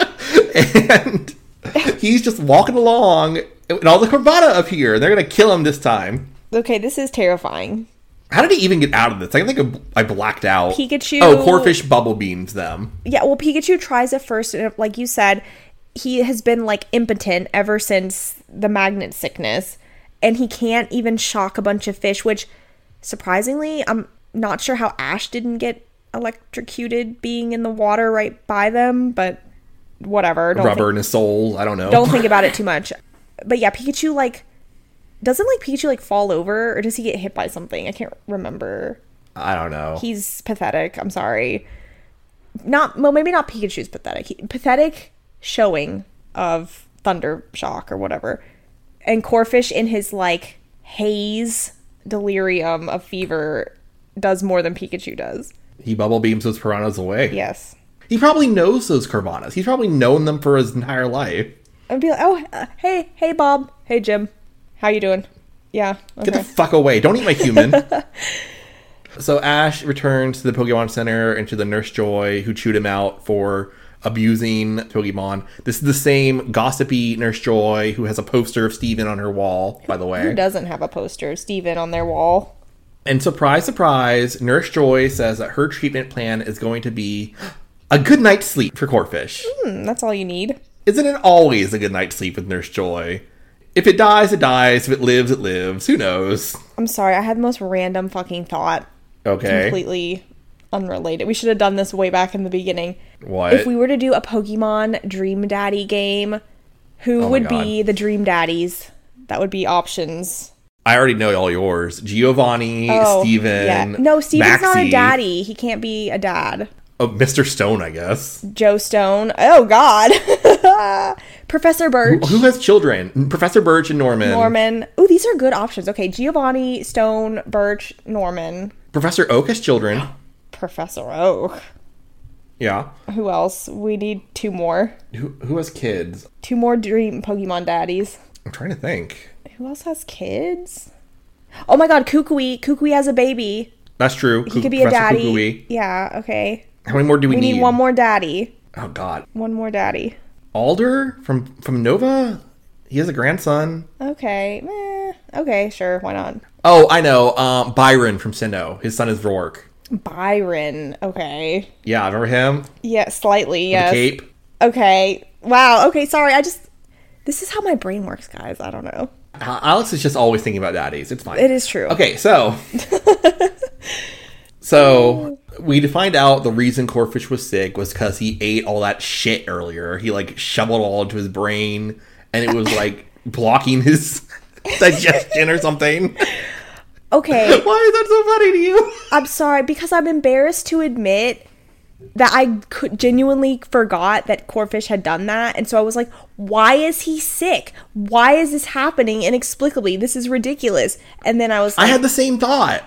[SPEAKER 3] And he's just walking along, and all the Corvana appear. They're going to kill him this time.
[SPEAKER 2] Okay, this is terrifying.
[SPEAKER 3] How did he even get out of this? I think I blacked out.
[SPEAKER 2] Pikachu...
[SPEAKER 3] Oh, Corphish bubble beams them.
[SPEAKER 2] Yeah, well, Pikachu tries at first, and like you said, he has been, like, impotent ever since the magnet sickness, and he can't even shock a bunch of fish, which, surprisingly, I'm not sure how Ash didn't get electrocuted being in the water right by them, but whatever.
[SPEAKER 3] Rubber in his soul, I don't know.
[SPEAKER 2] Don't think about it too much. But yeah, Pikachu, like... Doesn't, like, Pikachu, like, fall over? Or does he get hit by something? I can't remember.
[SPEAKER 3] I don't know.
[SPEAKER 2] He's pathetic. I'm sorry. Maybe not Pikachu's pathetic. Pathetic showing of Thunder Shock or whatever. And Corphish in his, like, haze delirium of fever does more than Pikachu does.
[SPEAKER 3] He bubble beams those piranhas away.
[SPEAKER 2] Yes.
[SPEAKER 3] He probably knows those Corvanas. He's probably known them for his entire life.
[SPEAKER 2] I'd be like, oh, hey, Bob. Hey, Jim. How you doing? Yeah. Okay.
[SPEAKER 3] Get the fuck away. Don't eat my human. So Ash returns to the Pokemon Center and to the Nurse Joy, who chewed him out for abusing Pokemon. This is the same gossipy Nurse Joy who has a poster of Steven on her wall, by the way.
[SPEAKER 2] Who doesn't have a poster of Steven on their wall?
[SPEAKER 3] And surprise, surprise, Nurse Joy says that her treatment plan is going to be a good night's sleep for Corphish.
[SPEAKER 2] That's all you need.
[SPEAKER 3] Isn't it always a good night's sleep with Nurse Joy? If it dies, it dies. If it lives, it lives. Who knows?
[SPEAKER 2] I'm sorry. I had the most random fucking thought.
[SPEAKER 3] Okay.
[SPEAKER 2] Completely unrelated. We should have done this way back in the beginning.
[SPEAKER 3] What?
[SPEAKER 2] If we were to do a Pokemon Dream Daddy game, who would be the Dream Daddies? That would be options.
[SPEAKER 3] I already know all yours. Giovanni, Steven,
[SPEAKER 2] yeah. No, Steven's
[SPEAKER 3] Maxie.
[SPEAKER 2] not a daddy. He can't be a dad.
[SPEAKER 3] Oh, Mr. Stone, I guess.
[SPEAKER 2] Joe Stone. Oh, God. Professor Birch.
[SPEAKER 3] Who has children? Professor Birch and Norman.
[SPEAKER 2] Oh, these are good options. Okay, Giovanni, Stone, Birch, Norman.
[SPEAKER 3] Professor Oak has children.
[SPEAKER 2] Professor Oak.
[SPEAKER 3] Yeah.
[SPEAKER 2] Who else? We need two more.
[SPEAKER 3] Who has kids?
[SPEAKER 2] Two more dream Pokemon daddies.
[SPEAKER 3] I'm trying to think.
[SPEAKER 2] Who else has kids? Oh my god, Kukui. Kukui has a baby.
[SPEAKER 3] That's true.
[SPEAKER 2] He could be a daddy.
[SPEAKER 3] Kukui.
[SPEAKER 2] Yeah, okay.
[SPEAKER 3] How many more do we need?
[SPEAKER 2] We need one more daddy.
[SPEAKER 3] Oh god.
[SPEAKER 2] One more daddy.
[SPEAKER 3] Alder from Nova? He has a grandson.
[SPEAKER 2] Okay. Okay, sure. Why not?
[SPEAKER 3] Oh, I know. Byron from Sinnoh. His son is Rourke.
[SPEAKER 2] Byron. Okay.
[SPEAKER 3] Yeah, remember him?
[SPEAKER 2] Yeah, slightly,
[SPEAKER 3] With
[SPEAKER 2] yes.
[SPEAKER 3] the cape?
[SPEAKER 2] Okay. Wow. Okay, sorry. This is how my brain works, guys. I don't know.
[SPEAKER 3] Alex is just always thinking about daddies. It's fine.
[SPEAKER 2] It is true.
[SPEAKER 3] Okay, so... So, we find out the reason Corphish was sick was because he ate all that shit earlier. He, like, shoveled it all into his brain, and it was, like, blocking his digestion or something.
[SPEAKER 2] Okay.
[SPEAKER 3] Why is that so funny to you?
[SPEAKER 2] I'm sorry, because I'm embarrassed to admit that I genuinely forgot that Corphish had done that. And so I was like, why is he sick? Why is this happening inexplicably? This is ridiculous. And then I was like...
[SPEAKER 3] I had the same thought.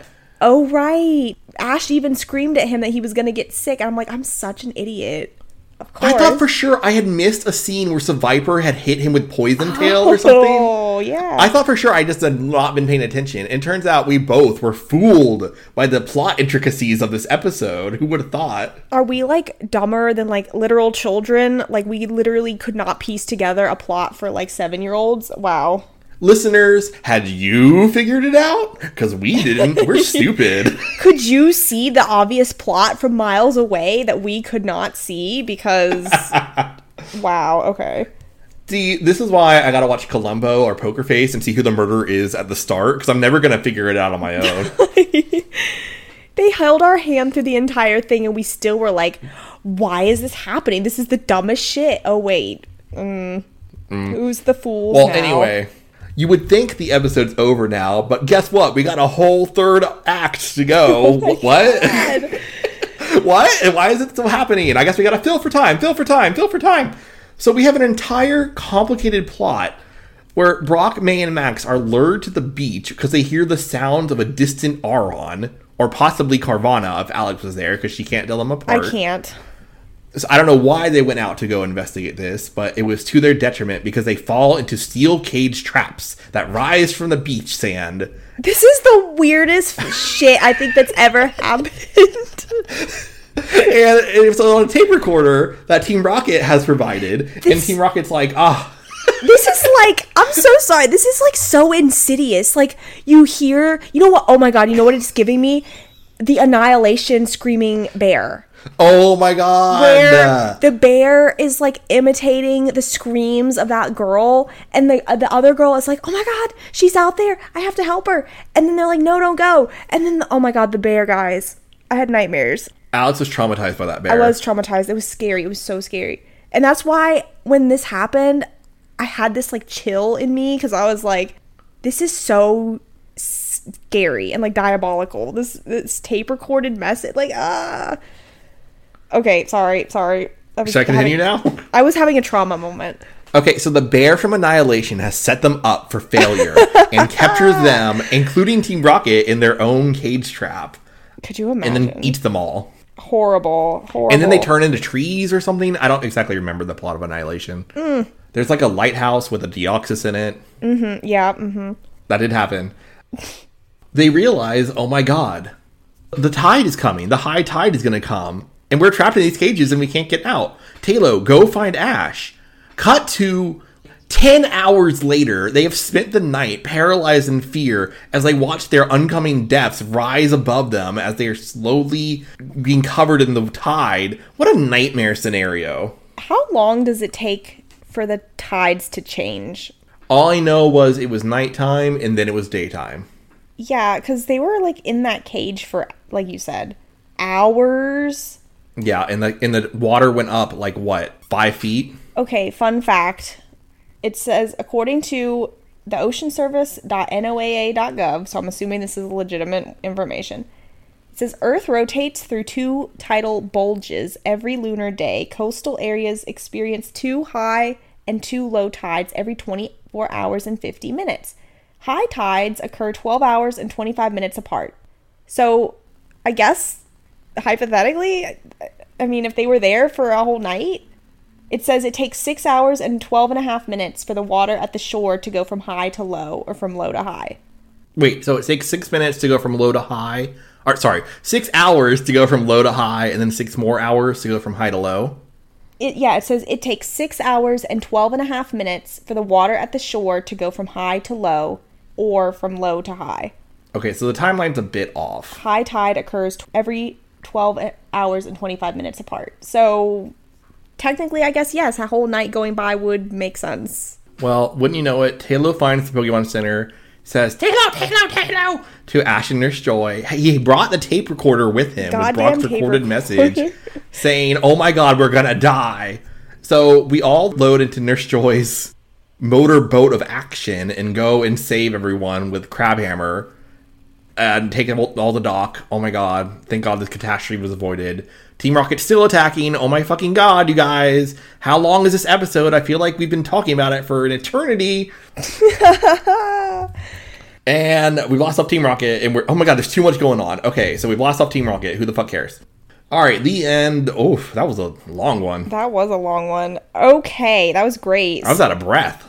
[SPEAKER 2] Oh, right. Ash even screamed at him that he was going to get sick. I'm like, I'm such an idiot. Of course.
[SPEAKER 3] I thought for sure I had missed a scene where Viper had hit him with poison tail or something.
[SPEAKER 2] Oh, yeah.
[SPEAKER 3] I thought for sure I just had not been paying attention. And turns out we both were fooled by the plot intricacies of this episode. Who would have thought?
[SPEAKER 2] Are we, like, dumber than, like, literal children? Like, we literally could not piece together a plot for, like, 7-year-olds? Wow.
[SPEAKER 3] Listeners, had you figured it out? Because we didn't. We're stupid.
[SPEAKER 2] Could you see the obvious plot from miles away that we could not see? Because, wow, okay.
[SPEAKER 3] See, this is why I gotta watch Columbo or Poker Face and see who the murderer is at the start, because I'm never gonna figure it out on my own.
[SPEAKER 2] They held our hand through the entire thing and we still were like, why is this happening? This is the dumbest shit. Oh, wait. Who's the fool
[SPEAKER 3] Well,
[SPEAKER 2] now?
[SPEAKER 3] anyway, you would think the episode's over now, but guess what? We got a whole third act to go. What? What? And why is it still happening? And I guess we gotta fill for time. So we have an entire complicated plot where Brock, May, and Max are lured to the beach because they hear the sounds of a distant Auron, or possibly Carvana if Alex was there, because she can't tell them apart.
[SPEAKER 2] I can't.
[SPEAKER 3] So I don't know why they went out to go investigate this, but it was to their detriment because they fall into steel cage traps that rise from the beach sand.
[SPEAKER 2] This is the weirdest shit I think that's ever happened.
[SPEAKER 3] And it's on a tape recorder that Team Rocket has provided, and Team Rocket's like,
[SPEAKER 2] This is like, I'm so sorry. This is like so insidious. Like, you hear, you know what? Oh my God, you know what it's giving me? The Annihilation screaming bear.
[SPEAKER 3] oh my god.
[SPEAKER 2] Where the bear is like imitating the screams of that girl, and the other girl is like, oh my God, she's out there. I have to help her. And then they're like, no, don't go. And then, oh my God, the bear, guys. I had nightmares.
[SPEAKER 3] Alex was traumatized by that bear.
[SPEAKER 2] I was traumatized. It was scary. It was so scary. And that's why when this happened, I had this like chill in me because I was like, this is so scary and like diabolical. This tape recorded mess. Like, Okay, sorry.
[SPEAKER 3] Should I continue now?
[SPEAKER 2] I was having a trauma moment.
[SPEAKER 3] Okay, so the bear from Annihilation has set them up for failure and captures them, including Team Rocket, in their own cage trap.
[SPEAKER 2] Could you imagine?
[SPEAKER 3] And then eats them all.
[SPEAKER 2] Horrible.
[SPEAKER 3] And then they turn into trees or something. I don't exactly remember the plot of Annihilation. There's like a lighthouse with a Deoxys in it.
[SPEAKER 2] Yeah.
[SPEAKER 3] That did happen. They realize, oh my god, the tide is coming. The high tide is going to come. And we're trapped in these cages and we can't get out. Talo, go find Ash. Cut to 10 hours later. They have spent the night paralyzed in fear as they watch their oncoming deaths rise above them as they are slowly being covered in the tide. What a nightmare scenario.
[SPEAKER 2] How long does it take for the tides to change?
[SPEAKER 3] All I know was it was nighttime and then it was daytime.
[SPEAKER 2] Yeah, because they were like in that cage for, like you said, hours.
[SPEAKER 3] Yeah, and the water went up like what, 5 feet?
[SPEAKER 2] Okay, fun fact. It says, according to the oceanservice.noaa.gov, so I'm assuming this is legitimate information. It says, Earth rotates through 2 tidal bulges every lunar day. Coastal areas experience 2 high and 2 low tides every 24 hours and 50 minutes. High tides occur 12 hours and 25 minutes apart. So, I guess, hypothetically, I mean, if they were there for a whole night, it says it takes 6 hours and 12 and a half minutes for the water at the shore to go from high to low, or from low to high.
[SPEAKER 3] Wait, so it takes 6 minutes to go from low to high? Or, sorry, 6 hours to go from low to high, and then 6 more hours to go from high to low?
[SPEAKER 2] It says it takes 6 hours and 12 and a half minutes for the water at the shore to go from high to low, or from low to high.
[SPEAKER 3] Okay, so the timeline's a bit off.
[SPEAKER 2] High tide occurs every 12 hours and 25 minutes apart. So, technically, I guess, yes, a whole night going by would make sense.
[SPEAKER 3] Well, wouldn't you know it, Talo finds the Pokemon Center, says, Talo, to Ash and Nurse Joy. He brought the tape recorder with him, with Brock's recorded message, saying, oh my god, we're gonna die. So we all load into Nurse Joy's motor boat of action and go and save everyone with Crabhammer and take all the dock. Oh my god, thank god this catastrophe was avoided. Team Rocket's still attacking. Oh my fucking god, you guys. How long is this episode? I feel like we've been talking about it for an eternity. And we lost off Team Rocket, and oh my god, there's too much going on. Okay, so we've lost off Team Rocket. Who the fuck cares? All right, the end. Oh, that was a long one.
[SPEAKER 2] That was a long one. Okay, that was great.
[SPEAKER 3] I was out of breath.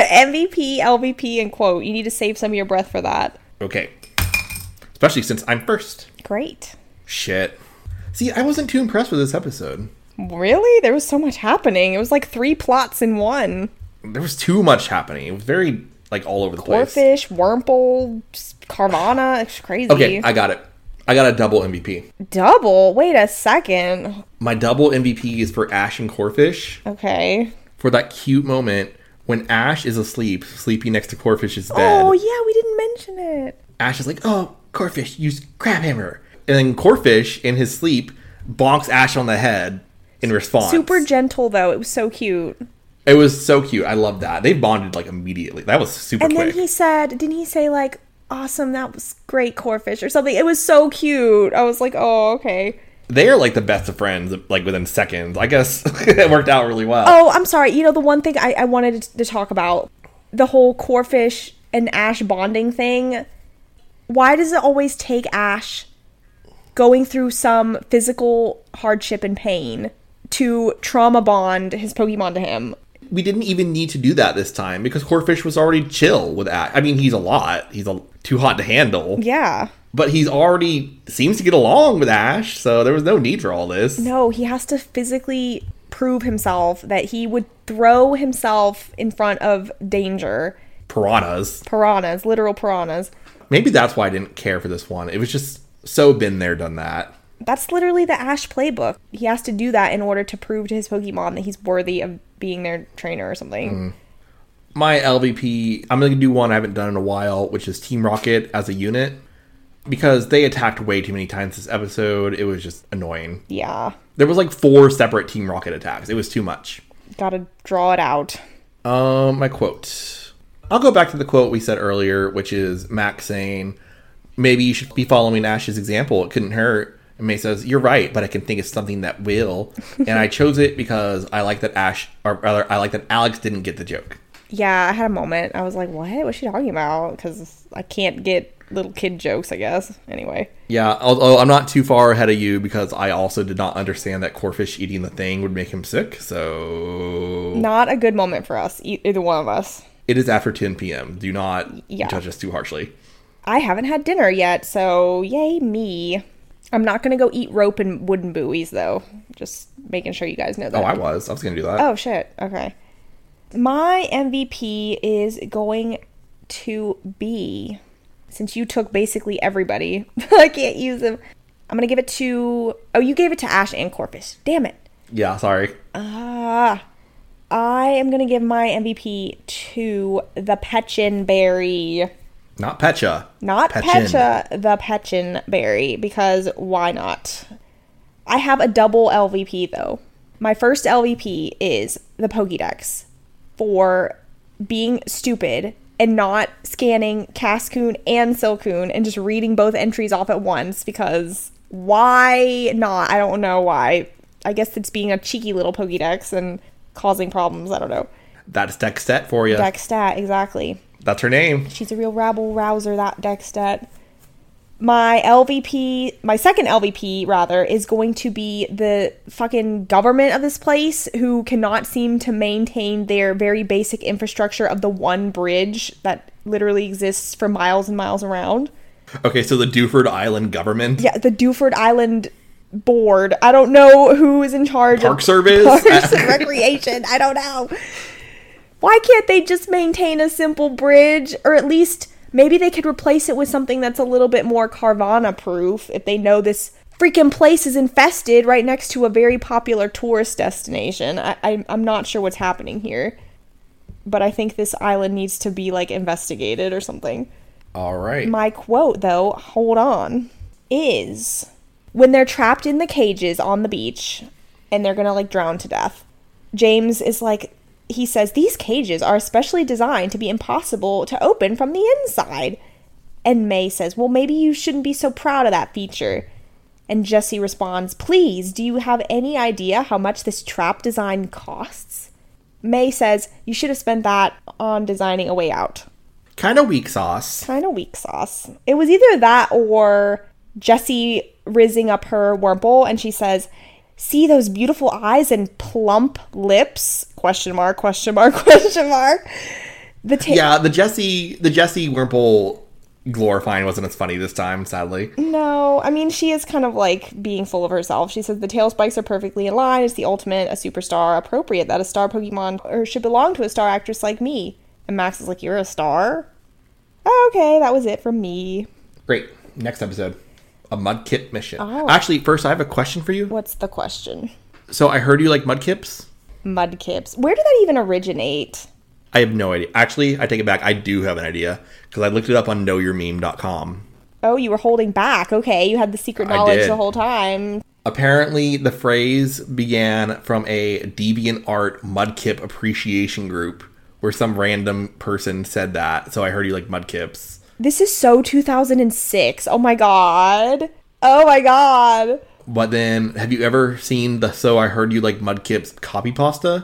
[SPEAKER 2] MVP, LVP, and quote. You need to save some of your breath for that.
[SPEAKER 3] Okay. Especially since I'm first.
[SPEAKER 2] Great.
[SPEAKER 3] Shit. See, I wasn't too impressed with this episode.
[SPEAKER 2] Really? There was so much happening. It was like 3 plots in one.
[SPEAKER 3] There was too much happening. It was very, like, all over the place.
[SPEAKER 2] Corphish, Wurmple, Carvana. It's crazy.
[SPEAKER 3] Okay, I got it. I got a double MVP.
[SPEAKER 2] Double? Wait a second.
[SPEAKER 3] My double MVP is for Ash and Corphish.
[SPEAKER 2] Okay.
[SPEAKER 3] For that cute moment when Ash is asleep, sleeping next to Corphish's bed.
[SPEAKER 2] Oh, yeah, we didn't mention it.
[SPEAKER 3] Ash is like, oh, Corphish, use Crab Hammer. And then Corphish, in his sleep, bonks Ash on the head in response.
[SPEAKER 2] Super gentle, though. It was so cute.
[SPEAKER 3] It was so cute. I love that. They bonded, like, immediately. That was super quick.
[SPEAKER 2] And then he said, didn't he say, like, awesome, that was great, Corphish, or something? It was so cute. I was like, oh, okay.
[SPEAKER 3] They are, like, the best of friends, like, within seconds. I guess it worked out really well.
[SPEAKER 2] Oh, I'm sorry. You know, the one thing I wanted to talk about, the whole Corphish and Ash bonding thing. Why does it always take Ash going through some physical hardship and pain to trauma bond his Pokemon to him?
[SPEAKER 3] We didn't even need to do that this time because Corphish was already chill with Ash. I mean, he's a lot. He's too hot to handle.
[SPEAKER 2] Yeah.
[SPEAKER 3] But he's already seems to get along with Ash, so there was no need for all this.
[SPEAKER 2] No, he has to physically prove himself that he would throw himself in front of danger.
[SPEAKER 3] Piranhas.
[SPEAKER 2] Piranhas, literal piranhas.
[SPEAKER 3] Maybe that's why I didn't care for this one. It was just so been there, done that.
[SPEAKER 2] That's literally the Ash playbook. He has to do that in order to prove to his Pokemon that he's worthy of being their trainer or something.
[SPEAKER 3] My LVP, I'm going to do one I haven't done in a while, which is Team Rocket as a unit. Because they attacked way too many times this episode. It was just annoying.
[SPEAKER 2] Yeah.
[SPEAKER 3] There was like 4 separate Team Rocket attacks. It was too much.
[SPEAKER 2] Gotta draw it out.
[SPEAKER 3] My quote. I'll go back to the quote we said earlier, which is Max saying, maybe you should be following Ash's example. It couldn't hurt. And May says, you're right, but I can think of something that will. And I chose it because I like that I like that Alex didn't get the joke.
[SPEAKER 2] Yeah, I had a moment. I was like, what? What's she talking about? Because I can't get little kid jokes, I guess. Anyway.
[SPEAKER 3] Yeah, although I'm not too far ahead of you because I also did not understand that Corphish eating the thing would make him sick, so...
[SPEAKER 2] Not a good moment for us, either one of us.
[SPEAKER 3] It is after 10 p.m. Do not judge us too harshly.
[SPEAKER 2] I haven't had dinner yet, so yay me. I'm not going to go eat rope and wooden buoys, though. Just making sure you guys know that.
[SPEAKER 3] Oh, I was going to do that.
[SPEAKER 2] Oh, shit. Okay. My MVP is going to be... Since you took basically everybody, I can't use them. I'm going to give it to... Oh, you gave it to Ash and Corphish. Damn it.
[SPEAKER 3] Yeah, sorry.
[SPEAKER 2] I am going to give my MVP to the Petchin Berry.
[SPEAKER 3] Not Pecha.
[SPEAKER 2] Not Pecha, the Petchin Berry, because why not? I have a double LVP, though. My first LVP is the Pokédex for being stupid and not scanning Cascoon and Silcoon and just reading both entries off at once, because why not? I don't know why. I guess it's being a cheeky little Pokédex and causing problems. I don't know.
[SPEAKER 3] That's Dexstat for you.
[SPEAKER 2] Dexstat, exactly.
[SPEAKER 3] That's her name.
[SPEAKER 2] She's a real rabble-rouser, that Dexstat. My LVP, my second LVP, rather, is going to be the fucking government of this place, who cannot seem to maintain their very basic infrastructure of the one bridge that literally exists for miles and miles around.
[SPEAKER 3] Okay, so the Dewford Island government?
[SPEAKER 2] Yeah, the Dewford Island board. I don't know who is in charge
[SPEAKER 3] Park
[SPEAKER 2] of
[SPEAKER 3] Service?
[SPEAKER 2] Parks and Recreation. I don't know. Why can't they just maintain a simple bridge, or at least... Maybe they could replace it with something that's a little bit more Carvana-proof if they know this freaking place is infested right next to a very popular tourist destination. I'm not sure what's happening here. But I think this island needs to be, like, investigated or something.
[SPEAKER 3] All right.
[SPEAKER 2] My quote, though, hold on, is when they're trapped in the cages on the beach and they're gonna, like, drown to death, James is like... He says, these cages are especially designed to be impossible to open from the inside. And May says, well, maybe you shouldn't be so proud of that feature. And Jessie responds, please, do you have any idea how much this trap design costs? May says, you should have spent that on designing a way out.
[SPEAKER 3] Kind of weak sauce.
[SPEAKER 2] Kind of weak sauce. It was either that or Jessie rizzing up her Wurmple, and she says, "See those beautiful eyes and plump lips? Question mark, question mark, question mark." The
[SPEAKER 3] Jessie Wurmple glorifying wasn't as funny this time, sadly.
[SPEAKER 2] No, I mean, she is kind of like being full of herself. She says the tail spikes are perfectly in line. It's the ultimate, a superstar, appropriate that a star Pokemon or should belong to a star actress like me. And Max is like, "You're a star?" Okay, that was it from me.
[SPEAKER 3] Great. Next episode. A Mudkip mission.
[SPEAKER 2] Oh.
[SPEAKER 3] Actually, first I have a question for you.
[SPEAKER 2] What's the question?
[SPEAKER 3] So I heard you like Mudkips.
[SPEAKER 2] Mudkips. Where did that even originate?
[SPEAKER 3] I have no idea. Actually, I take it back. I do have an idea because I looked it up on knowyourmeme.com.
[SPEAKER 2] Oh, you were holding back. Okay, you had the secret knowledge the whole time.
[SPEAKER 3] Apparently, the phrase began from a DeviantArt Mudkip appreciation group where some random person said that. So I heard you like Mudkips.
[SPEAKER 2] This is so 2006. Oh my god. Oh my god.
[SPEAKER 3] But then, have you ever seen the So I Heard You Like Mudkips copy pasta?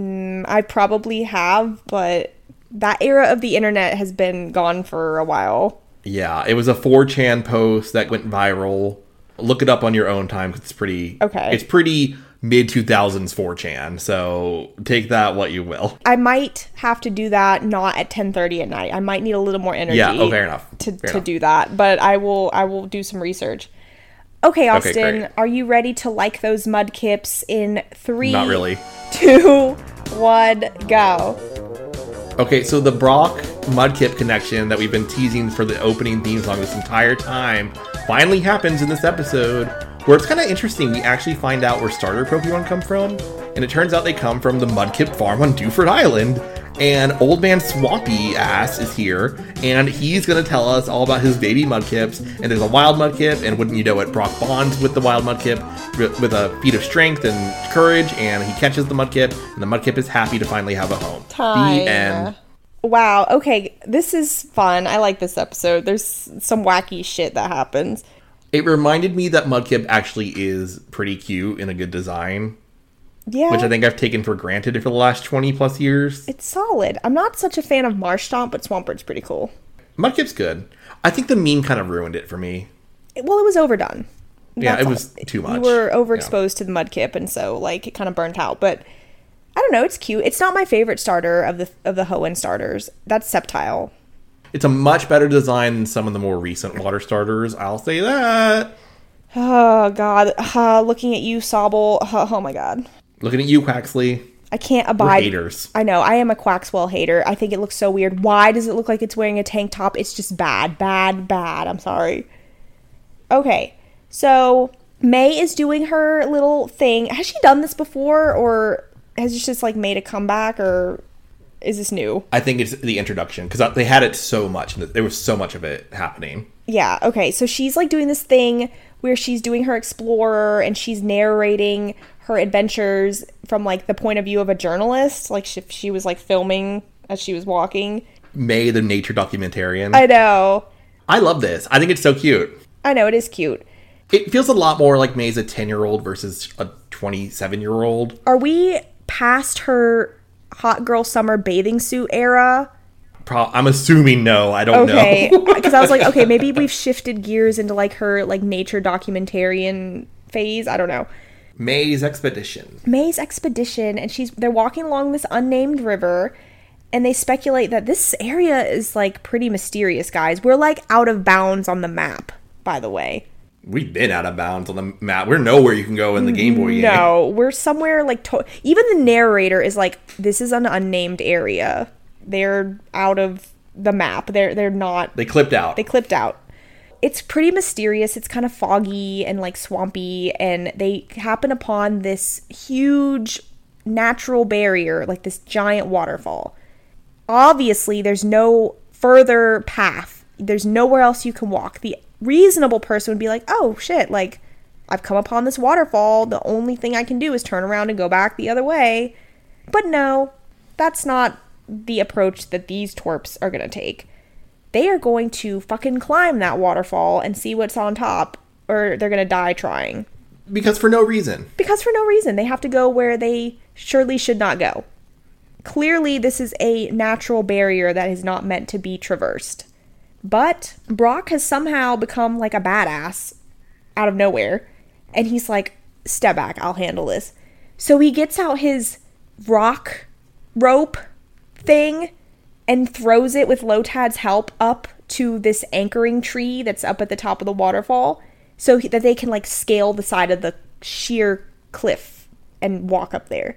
[SPEAKER 2] I probably have, but that era of the internet has been gone for a while.
[SPEAKER 3] Yeah, it was a 4chan post that went viral. Look it up on your own time because it's pretty...
[SPEAKER 2] Okay.
[SPEAKER 3] It's pretty mid-2000s 4chan, so take that what you will.
[SPEAKER 2] I might have to do that not at 10:30 at night. I might need a little more energy.
[SPEAKER 3] Yeah, fair enough.
[SPEAKER 2] To do that, but I will do some research. Okay, Austin, are you ready to like those Mudkips in 3,
[SPEAKER 3] Not really.
[SPEAKER 2] 2, 1, go.
[SPEAKER 3] Okay, so the Brock Mudkip connection that we've been teasing for the opening theme song this entire time finally happens in this episode, where it's kind of interesting. We actually find out where starter Pokemon come from, and it turns out they come from the Mudkip farm on Dewford Island. And Old Man Swampy Ass is here, and he's going to tell us all about his baby Mudkips. And there's a wild Mudkip, and wouldn't you know it, Brock bonds with the wild Mudkip with a feat of strength and courage, and he catches the Mudkip, and the Mudkip is happy to finally have a home.
[SPEAKER 2] Time.
[SPEAKER 3] The end.
[SPEAKER 2] Wow, okay, this is fun. I like this episode. There's some wacky shit that happens.
[SPEAKER 3] It reminded me that Mudkip actually is pretty cute and a good design.
[SPEAKER 2] Yeah.
[SPEAKER 3] Which I think I've taken for granted for the last 20 plus years.
[SPEAKER 2] It's solid. I'm not such a fan of Marshtomp, but Swampert's pretty cool.
[SPEAKER 3] Mudkip's good. I think the meme kind of ruined it for me.
[SPEAKER 2] Well, it was overdone.
[SPEAKER 3] Yeah, it was too much.
[SPEAKER 2] You were overexposed to the Mudkip, and so, like, it kind of burnt out. But, I don't know, it's cute. It's not my favorite starter of the Hoenn starters. That's Sceptile.
[SPEAKER 3] It's a much better design than some of the more recent water starters. I'll say that.
[SPEAKER 2] Oh, God. Looking at you, Sobble. Oh, my God.
[SPEAKER 3] Looking at you, Quaxley.
[SPEAKER 2] I can't abide.
[SPEAKER 3] We're haters.
[SPEAKER 2] I know. I am a Quaxwell hater. I think it looks so weird. Why does it look like it's wearing a tank top? It's just bad. Bad, bad. I'm sorry. Okay. So, May is doing her little thing. Has she done this before? Or has she just, like, made a comeback? Or is this new?
[SPEAKER 3] I think it's the introduction. Because they had it so much. And there was so much of it happening.
[SPEAKER 2] Yeah. Okay. So, she's, like, doing this thing where she's doing her explorer. And she's narrating her adventures from, like, the point of view of a journalist. Like, she was, like, filming as she was walking.
[SPEAKER 3] May, the nature documentarian.
[SPEAKER 2] I know.
[SPEAKER 3] I love this. I think it's so cute.
[SPEAKER 2] I know, it is cute.
[SPEAKER 3] It feels a lot more like May's a 10-year-old versus a 27-year-old.
[SPEAKER 2] Are we past her hot girl summer bathing suit era?
[SPEAKER 3] I'm assuming no. I don't know.
[SPEAKER 2] Okay, because I was like, okay, maybe we've shifted gears into, like, her, like, nature documentarian phase. I don't know.
[SPEAKER 3] May's Expedition.
[SPEAKER 2] May's Expedition, and they're walking along this unnamed river, and they speculate that this area is, like, pretty mysterious, guys. We're, like, out of bounds on the map, by the way.
[SPEAKER 3] We've been out of bounds on the map. We're nowhere you can go in the Game Boy game.
[SPEAKER 2] No, we're somewhere, like, even the narrator is like, this is an unnamed area. They're out of the map. They're not.
[SPEAKER 3] They clipped out.
[SPEAKER 2] It's pretty mysterious. It's kind of foggy and, like, swampy, and they happen upon this huge natural barrier, like this giant waterfall. Obviously, there's no further path. There's nowhere else you can walk. The reasonable person would be like, oh, shit, like, I've come upon this waterfall. The only thing I can do is turn around and go back the other way. But no, that's not the approach that these twerps are going to take. They are going to fucking climb that waterfall and see what's on top, or they're going to die trying.
[SPEAKER 3] Because for no reason.
[SPEAKER 2] They have to go where they surely should not go. Clearly, this is a natural barrier that is not meant to be traversed. But Brock has somehow become like a badass out of nowhere. And he's like, step back, I'll handle this. So he gets out his rock rope thing and throws it with Lotad's help up to this anchoring tree that's up at the top of the waterfall so that they can like scale the side of the sheer cliff and walk up there.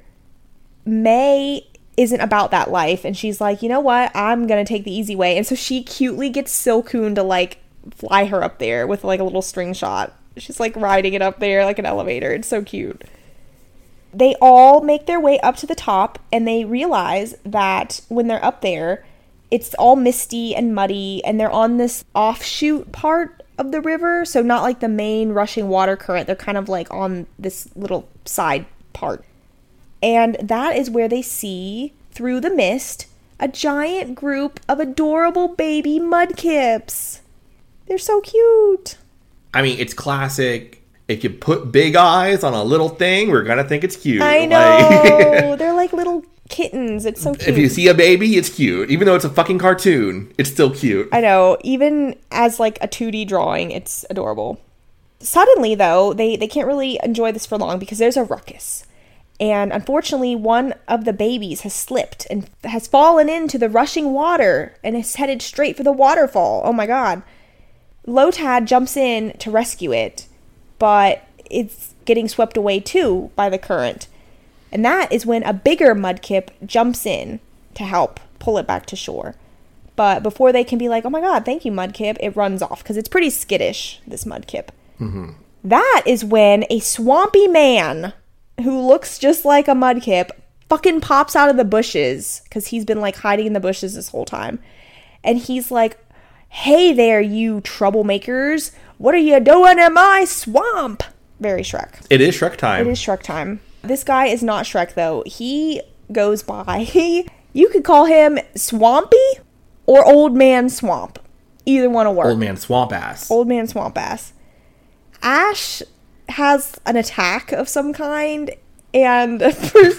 [SPEAKER 2] May isn't about that life, and she's like, you know what, I'm gonna take the easy way. And so she cutely gets Silcoon to like fly her up there with like a little string shot. She's like riding it up there like an elevator. It's so cute. They all make their way up to the top, and they realize that when they're up there, it's all misty and muddy, and they're on this offshoot part of the river, so not like the main rushing water current. They're kind of like on this little side part. And that is where they see, through the mist, a giant group of adorable baby mudkips. They're so cute.
[SPEAKER 3] I mean, it's classic. If you put big eyes on a little thing, we're going to think it's cute.
[SPEAKER 2] I know. They're like little kittens. It's so cute.
[SPEAKER 3] If you see a baby, it's cute. Even though it's a fucking cartoon, it's still cute.
[SPEAKER 2] I know. Even as like a 2D drawing, it's adorable. Suddenly, though, they can't really enjoy this for long because there's a ruckus. And unfortunately, one of the babies has slipped and has fallen into the rushing water and is headed straight for the waterfall. Oh my god. Lotad jumps in to rescue it, but it's getting swept away too by the current. And that is when a bigger mudkip jumps in to help pull it back to shore. But before they can be like, oh my god, thank you, mudkip, it runs off because it's pretty skittish, this mudkip. Mm-hmm. That is when a swampy man who looks just like a mudkip fucking pops out of the bushes because he's been like hiding in the bushes this whole time. And he's like, hey there, you troublemakers. What are you doing in my swamp? Very Shrek.
[SPEAKER 3] It is Shrek time.
[SPEAKER 2] It is Shrek time. This guy is not Shrek, though. He goes by, you could call him Swampy or Old Man Swamp. Either one will work.
[SPEAKER 3] Old Man Swamp Ass.
[SPEAKER 2] Old Man Swamp Ass. Ash has an attack of some kind, and
[SPEAKER 3] what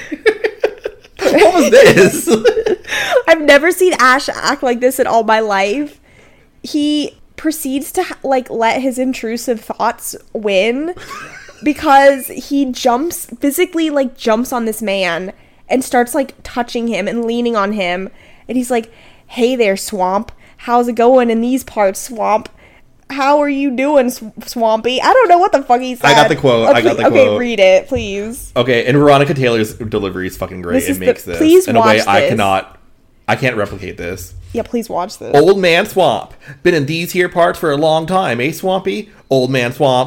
[SPEAKER 3] was this?
[SPEAKER 2] I've never seen Ash act like this in all my life. He proceeds to like let his intrusive thoughts win because he physically jumps on this man and starts like touching him and leaning on him, and he's like, hey there, Swamp, how's it going in these parts, Swamp? How are you doing, Swampy? I don't know what the fuck he said.
[SPEAKER 3] I got the quote.
[SPEAKER 2] Okay, read it, please.
[SPEAKER 3] Okay, and Veronica Taylor's delivery is fucking great. It makes this
[SPEAKER 2] please
[SPEAKER 3] in a way
[SPEAKER 2] this.
[SPEAKER 3] I can't replicate this.
[SPEAKER 2] Yeah, please watch this.
[SPEAKER 3] Old Man Swamp. Been in these here parts for a long time, eh, Swampy? Old Man Swamp.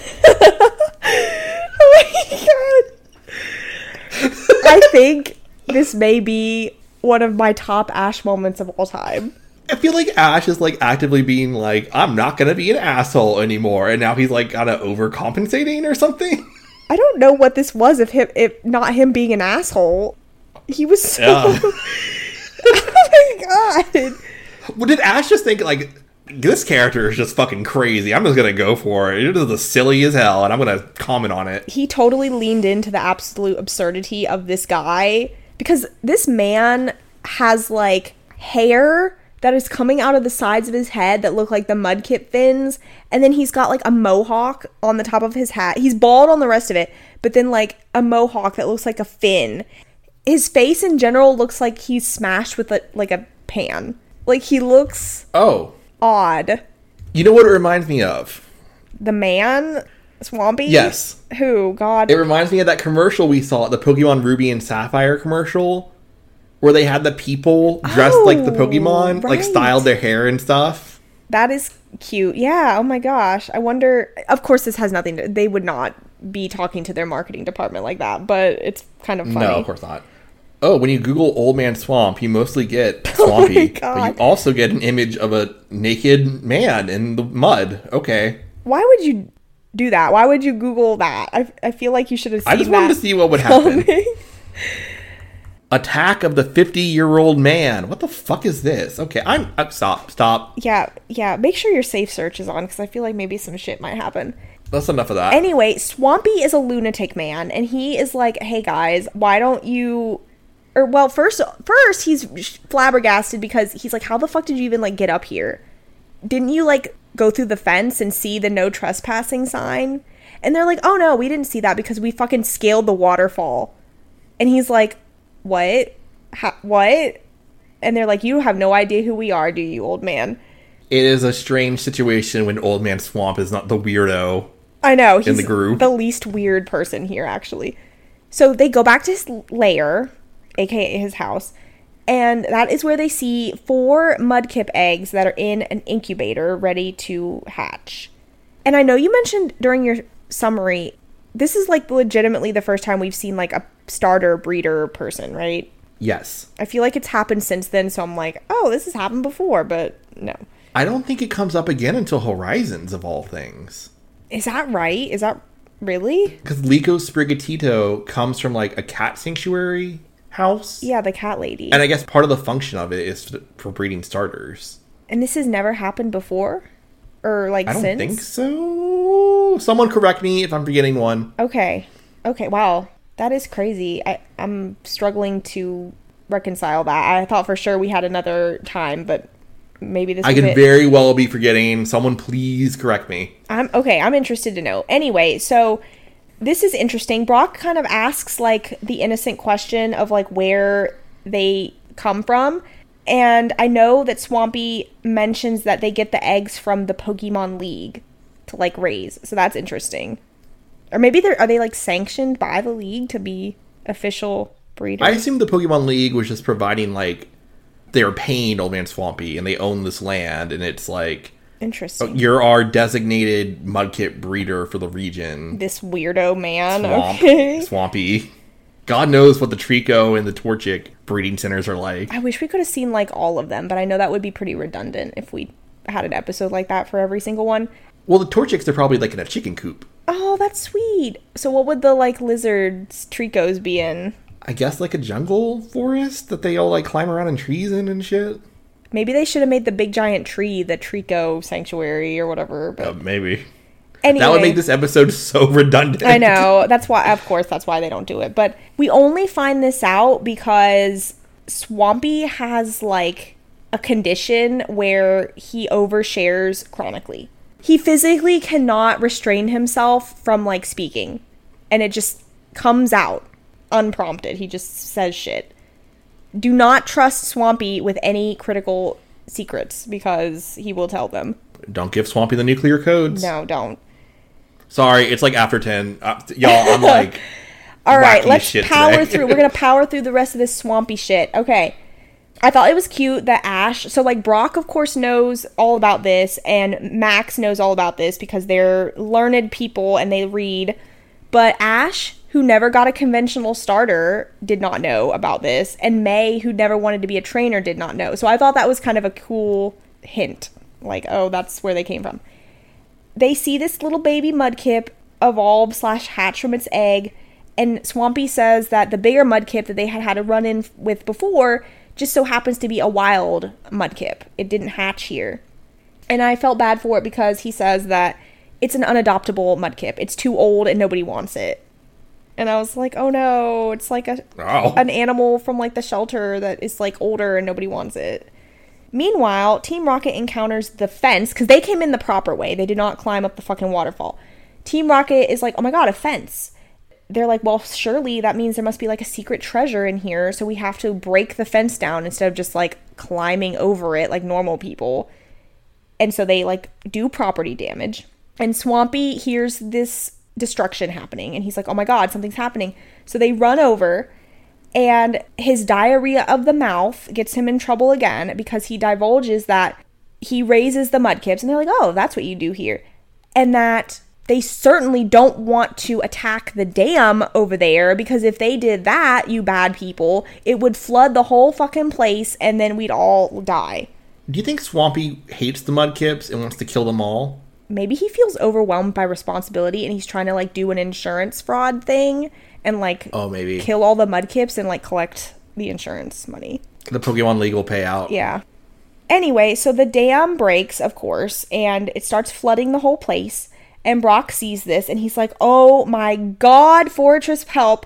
[SPEAKER 2] Oh my god. I think this may be one of my top Ash moments of all time.
[SPEAKER 3] I feel like Ash is like actively being like, I'm not gonna be an asshole anymore, and now he's like kind of overcompensating or something.
[SPEAKER 2] I don't know what this was if not him being an asshole. He was so oh my god.
[SPEAKER 3] Well, did Ash just think like, this character is just fucking crazy, I'm just gonna go for it. It is silly as hell, and I'm gonna comment on it.
[SPEAKER 2] He totally leaned into the absolute absurdity of this guy, because this man has like hair that is coming out of the sides of his head that look like the mudkip fins, and then he's got like a mohawk on the top of his hat. He's bald on the rest of it, but then like a mohawk that looks like a fin. His face in general looks like he's smashed with a pan. Like, he looks odd.
[SPEAKER 3] You know what it reminds me of?
[SPEAKER 2] The man? Swampy?
[SPEAKER 3] Yes.
[SPEAKER 2] Who? God.
[SPEAKER 3] It reminds me of that commercial we saw, the Pokemon Ruby and Sapphire commercial, where they had the people dressed like the Pokemon,
[SPEAKER 2] right.
[SPEAKER 3] like styled their hair and stuff.
[SPEAKER 2] That is cute. Yeah, oh my gosh. I wonder, of course this has nothing to, they would not be talking to their marketing department like that, but it's kind of funny.
[SPEAKER 3] No, of course not. Oh, when you Google Old Man Swamp, you mostly get Swampy, but you also get an image of a naked man in the mud. Okay.
[SPEAKER 2] Why would you do that? Why would you Google that? I feel like you should have seen that.
[SPEAKER 3] I just wanted to see what would happen. Attack of the 50-year-old man. What the fuck is this? Okay, stop.
[SPEAKER 2] Yeah. Make sure your safe search is on, because I feel like maybe some shit might happen.
[SPEAKER 3] That's enough of that.
[SPEAKER 2] Anyway, Swampy is a lunatic man, and he is like, hey guys, why don't you... Or, well, first he's flabbergasted because he's like, how the fuck did you even, like, get up here? Didn't you, like, go through the fence and see the no trespassing sign? And they're like, oh, no, we didn't see that because we fucking scaled the waterfall. And he's like, what? What? And they're like, you have no idea who we are, do you, old man?
[SPEAKER 3] It is a strange situation when Old Man Swamp is not the weirdo.
[SPEAKER 2] I know. He's
[SPEAKER 3] in the group.
[SPEAKER 2] The least weird person here, actually. So they go back to his lair, aka his house, and that is where they see 4 mudkip eggs that are in an incubator ready to hatch. And I know you mentioned during your summary, this is like legitimately the first time we've seen like a starter breeder person, right?
[SPEAKER 3] Yes.
[SPEAKER 2] I feel like it's happened since then, so I'm like, oh, this has happened before, but no.
[SPEAKER 3] I don't think it comes up again until Horizons, of all things.
[SPEAKER 2] Is that right? Is that really?
[SPEAKER 3] Because Liko Sprigatito comes from like a cat sanctuary house.
[SPEAKER 2] Yeah, the cat lady.
[SPEAKER 3] And I guess part of the function of it is for breeding starters.
[SPEAKER 2] And this has never happened before? Or like since?
[SPEAKER 3] I don't think so. Someone correct me if I'm forgetting one.
[SPEAKER 2] Okay, wow. That is crazy. I'm struggling to reconcile that. I thought for sure we had another time, but maybe this
[SPEAKER 3] I could very well be forgetting. Someone please correct me.
[SPEAKER 2] I'm interested to know. Anyway, so this is interesting. Brock kind of asks like the innocent question of like where they come from. And I know that Swampy mentions that they get the eggs from the Pokemon League to like raise. So that's interesting. Or maybe are they like sanctioned by the league to be official breeders?
[SPEAKER 3] I assume the Pokemon League was just providing like they're paying Old Man Swampy and they own this land and it's like
[SPEAKER 2] interesting.
[SPEAKER 3] You're our designated mudkip breeder for the region.
[SPEAKER 2] This weirdo man.
[SPEAKER 3] Okay. Swampy. God knows what the Trico and the Torchic breeding centers are like.
[SPEAKER 2] I wish we could have seen like all of them, but I know that would be pretty redundant if we had an episode like that for every single one.
[SPEAKER 3] Well, the Torchics are probably like in a chicken coop.
[SPEAKER 2] Oh, that's sweet. So what would the like lizards, Tricos be in?
[SPEAKER 3] I guess like a jungle forest that they all like climb around in trees in and shit.
[SPEAKER 2] Maybe they should have made the big giant tree the Trico Sanctuary or whatever. But
[SPEAKER 3] maybe.
[SPEAKER 2] Anyway,
[SPEAKER 3] that would make this episode so redundant.
[SPEAKER 2] I know. That's why, of course, that's why they don't do it. But we only find this out because Swampy has like a condition where he overshares chronically. He physically cannot restrain himself from like speaking. And it just comes out unprompted. He just says shit. Do not trust Swampy with any critical secrets because he will tell them.
[SPEAKER 3] Don't give Swampy the nuclear codes.
[SPEAKER 2] No, don't.
[SPEAKER 3] Sorry, it's like after 10. Y'all, I'm like...
[SPEAKER 2] All right, let's power through. We're going to power through the rest of this Swampy shit. Okay. I thought it was cute that Ash... So, like, Brock, of course, knows all about this, and Max knows all about this because they're learned people and they read. But Ash, who never got a conventional starter, did not know about this. And May, who never wanted to be a trainer, did not know. So I thought that was kind of a cool hint. Like, oh, that's where they came from. They see this little baby mudkip evolve/hatch from its egg. And Swampy says that the bigger mudkip that they had a run-in with before just so happens to be a wild mudkip. It didn't hatch here. And I felt bad for it because he says that it's an unadoptable mudkip. It's too old and nobody wants it. And I was like, oh no, it's like an animal from like the shelter that is like older and nobody wants it. Meanwhile, Team Rocket encounters the fence because they came in the proper way. They did not climb up the fucking waterfall. Team Rocket is like, oh my god, a fence. They're like, well, surely that means there must be like a secret treasure in here, so we have to break the fence down instead of just like climbing over it like normal people. And so they like do property damage. And Swampy hears this destruction happening and he's like, oh my god, something's happening. So they run over and his diarrhea of the mouth gets him in trouble again because he divulges that he raises the mudkips and they're like, oh, that's what you do here. And that they certainly don't want to attack the dam over there because if they did that, you bad people, it would flood the whole fucking place and then we'd all die.
[SPEAKER 3] Do you think Swampy hates the mudkips and wants to kill them all?
[SPEAKER 2] Maybe he feels overwhelmed by responsibility and he's trying to like do an insurance fraud thing and like
[SPEAKER 3] maybe
[SPEAKER 2] kill all the mudkips and like collect the insurance money.
[SPEAKER 3] The Pokemon League will pay out.
[SPEAKER 2] Yeah. Anyway, so the dam breaks, of course, and it starts flooding the whole place. And Brock sees this and he's like, oh my god, Fortress help.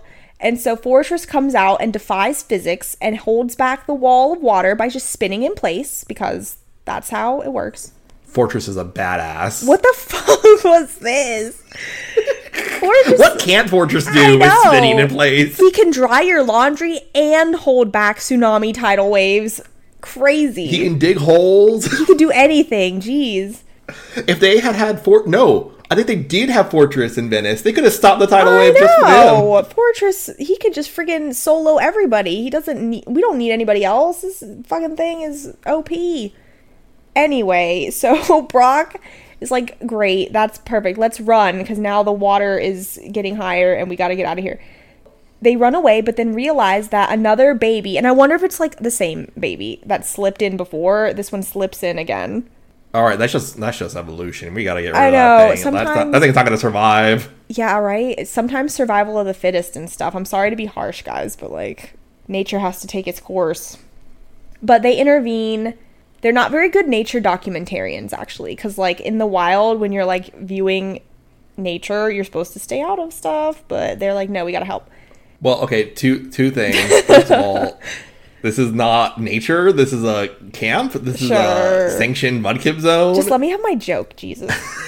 [SPEAKER 2] And so Fortress comes out and defies physics and holds back the wall of water by just spinning in place, because that's how it works.
[SPEAKER 3] Fortress is a badass.
[SPEAKER 2] What the fuck was this? Fortress,
[SPEAKER 3] what can't Fortress do with spinning in place?
[SPEAKER 2] He can dry your laundry and hold back tsunami tidal waves. Crazy.
[SPEAKER 3] He can dig holes.
[SPEAKER 2] He can do anything. Jeez.
[SPEAKER 3] If they had I think they did have Fortress in Venice. They could have stopped the tidal wave just for him.
[SPEAKER 2] Fortress, he could just friggin' solo everybody. We don't need anybody else. This fucking thing is OP. Anyway, so Brock is like, great, that's perfect. Let's run, because now the water is getting higher and we got to get out of here. They run away, but then realize that another baby, and I wonder if it's like the same baby that slipped in before. This one slips in again.
[SPEAKER 3] All right, that's just evolution. We got to get rid
[SPEAKER 2] of
[SPEAKER 3] that thing.
[SPEAKER 2] Sometimes,
[SPEAKER 3] that thing's not going to survive.
[SPEAKER 2] Yeah, right? Sometimes survival of the fittest and stuff. I'm sorry to be harsh, guys, but like, nature has to take its course. But they intervene. They're not very good nature documentarians, actually, because, like, in the wild, when you're, like, viewing nature, you're supposed to stay out of stuff, but they're like, no, we gotta help.
[SPEAKER 3] Well, okay, two things. First of all, this is not nature. This is a camp. This is a sanctioned Mudkip zone.
[SPEAKER 2] Just let me have my joke, Jesus.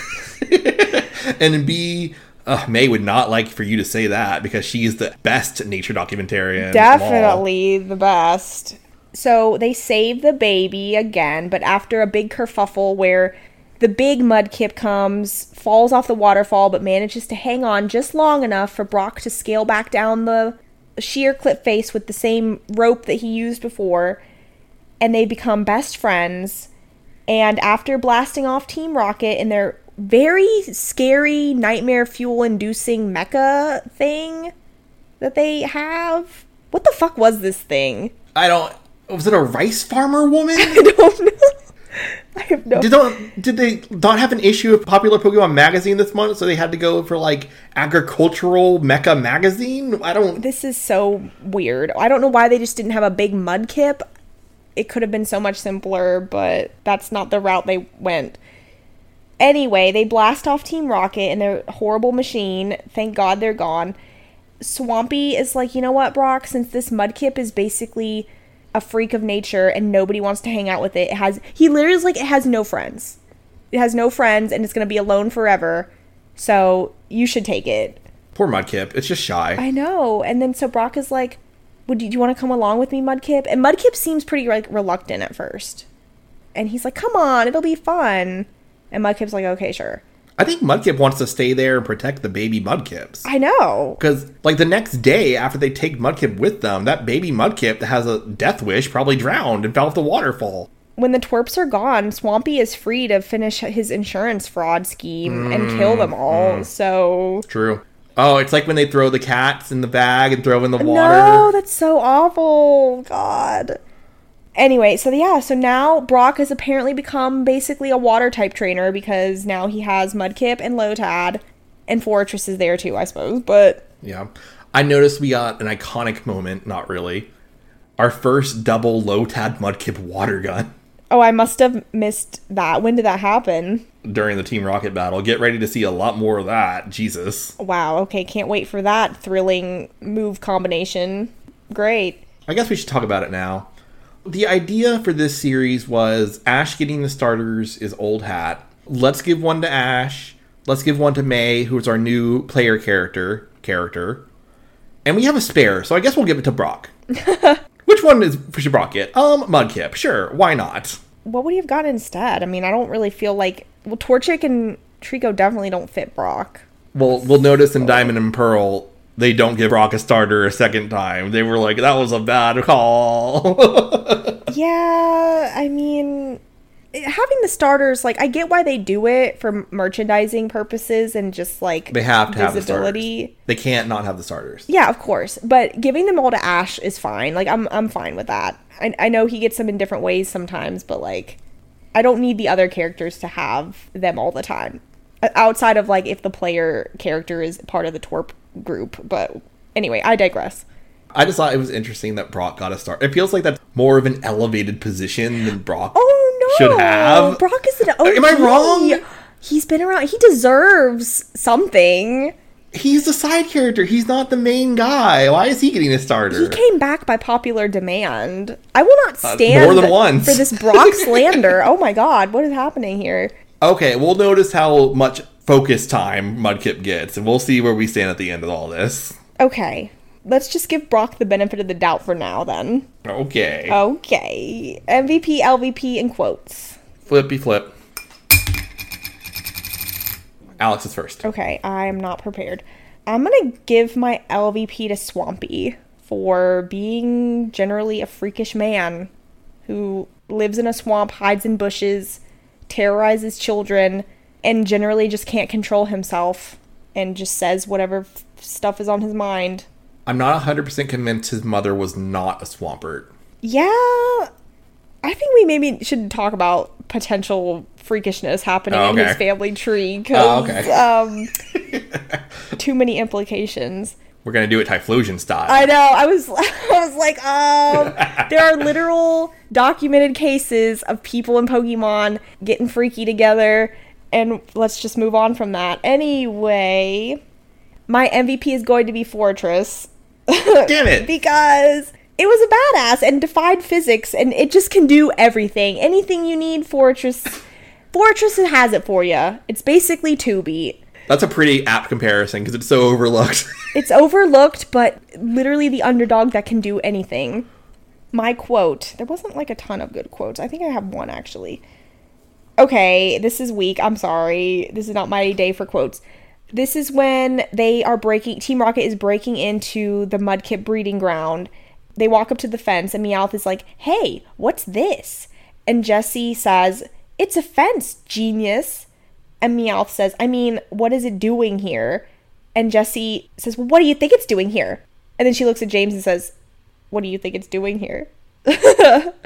[SPEAKER 3] And B, May would not like for you to say that, because she's the best nature documentarian.
[SPEAKER 2] Definitely the best. So they save the baby again, but after a big kerfuffle where the big Mudkip comes, falls off the waterfall, but manages to hang on just long enough for Brock to scale back down the sheer cliff face with the same rope that he used before, and they become best friends. And after blasting off Team Rocket in their very scary, nightmare fuel-inducing mecha thing that they have, what the fuck was this thing?
[SPEAKER 3] Was it a rice farmer woman?
[SPEAKER 2] I don't know. I have no...
[SPEAKER 3] Did they not have an issue of Popular Pokemon Magazine this month, so they had to go for, like, agricultural mecha magazine?
[SPEAKER 2] This is so weird. I don't know why they just didn't have a big Mudkip. It could have been so much simpler, but that's not the route they went. Anyway, they blast off Team Rocket in their horrible machine. Thank God they're gone. Swampy is like, you know what, Brock? Since this Mudkip is basically a freak of nature and nobody wants to hang out with it, he literally is like, it has no friends. It has no friends and it's going to be alone forever. So you should take it.
[SPEAKER 3] Poor Mudkip. It's just shy.
[SPEAKER 2] I know. And then so Brock is like, do you want to come along with me, Mudkip? And Mudkip seems pretty like reluctant at first. And he's like, come on, it'll be fun. And Mudkip's like, okay, sure.
[SPEAKER 3] I think Mudkip wants to stay there and protect the baby Mudkips.
[SPEAKER 2] I know.
[SPEAKER 3] Because, like, the next day after they take Mudkip with them, that baby Mudkip that has a death wish probably drowned and fell off the waterfall.
[SPEAKER 2] When the twerps are gone, Swampy is free to finish his insurance fraud scheme and kill them all, so...
[SPEAKER 3] True. Oh, it's like when they throw the cats in the bag and throw in the water.
[SPEAKER 2] No, that's so awful. God. Anyway, so now Brock has apparently become basically a water type trainer, because now he has Mudkip and Lotad, and Fortress is there too, I suppose, but...
[SPEAKER 3] Yeah. I noticed we got an iconic moment, not really. Our first double Lotad Mudkip water gun.
[SPEAKER 2] Oh, I must have missed that. When did that happen?
[SPEAKER 3] During the Team Rocket battle. Get ready to see a lot more of that. Jesus.
[SPEAKER 2] Wow, okay, can't wait for that thrilling move combination. Great.
[SPEAKER 3] I guess we should talk about it now. The idea for this series was Ash getting the starters is old hat. Let's give one to Ash. Let's give one to May, who's our new player character. And we have a spare, so I guess we'll give it to Brock. Which one should Brock get? Mudkip. Sure, why not?
[SPEAKER 2] What would he have gotten instead? I mean, I don't really feel like... Well, Torchic and Trico definitely don't fit Brock.
[SPEAKER 3] Well, we'll notice in Diamond and Pearl, they don't give Brock a starter a second time. They were like, that was a bad call.
[SPEAKER 2] Yeah, I mean... Having the starters, like, I get why they do it for merchandising purposes and just, like,
[SPEAKER 3] they have to have the
[SPEAKER 2] visibility.
[SPEAKER 3] Starters. They can't not have the starters.
[SPEAKER 2] Yeah, of course. But giving them all to Ash is fine. Like, I'm fine with that. I know he gets them in different ways sometimes, but, like, I don't need the other characters to have them all the time. Outside of, like, if the player character is part of the twerp group. But anyway, I digress.
[SPEAKER 3] I just thought it was interesting that Brock got a start. It feels like that's more of an elevated position than Brock should have.
[SPEAKER 2] Brock is an OG.
[SPEAKER 3] Am I wrong?
[SPEAKER 2] He's been around. He deserves something.
[SPEAKER 3] He's the side character. He's not the main guy. Why is he getting a starter?
[SPEAKER 2] He came back by popular demand. I will not stand
[SPEAKER 3] more than once.
[SPEAKER 2] for this Brock slander. Oh my god, what is happening here?
[SPEAKER 3] Okay, we'll notice how much focus time Mudkip gets, and we'll see where we stand at the end of all this.
[SPEAKER 2] Okay, let's just give Brock the benefit of the doubt for now, then.
[SPEAKER 3] Okay.
[SPEAKER 2] Okay. MVP, LVP, and quotes.
[SPEAKER 3] Flippy flip. Alex is first.
[SPEAKER 2] Okay, I am not prepared. I'm gonna give my LVP to Swampy for being generally a freakish man who lives in a swamp, hides in bushes, terrorizes children, and generally just can't control himself and just says whatever stuff is on his mind.
[SPEAKER 3] I'm not 100% convinced his mother was not a Swampert.
[SPEAKER 2] Yeah, I think we maybe should talk about potential freakishness happening in his family tree, because too many implications.
[SPEAKER 3] We're gonna do it Typhlosion style.
[SPEAKER 2] I know. I was like, there are literal documented cases of people in Pokemon getting freaky together, and let's just move on from that. Anyway, my MVP is going to be Fortress.
[SPEAKER 3] Damn it!
[SPEAKER 2] Because it was a badass and defied physics, and it just can do everything. Anything you need, Fortress has it for you. It's basically 2-beat.
[SPEAKER 3] That's a pretty apt comparison because it's so overlooked.
[SPEAKER 2] It's overlooked, but literally the underdog that can do anything. My quote. There wasn't like a ton of good quotes. I think I have one, actually. Okay, this is weak. I'm sorry. This is not my day for quotes. This is when Team Rocket is breaking into the Mudkip breeding ground. They walk up to the fence, and Meowth is like, "Hey, what's this?" And Jessie says, "It's a fence, genius." And Meowth says, "I mean, what is it doing here?" And Jessie says, "Well, what do you think it's doing here?" And then she looks at James and says, "What do you think it's doing here?"
[SPEAKER 3] What?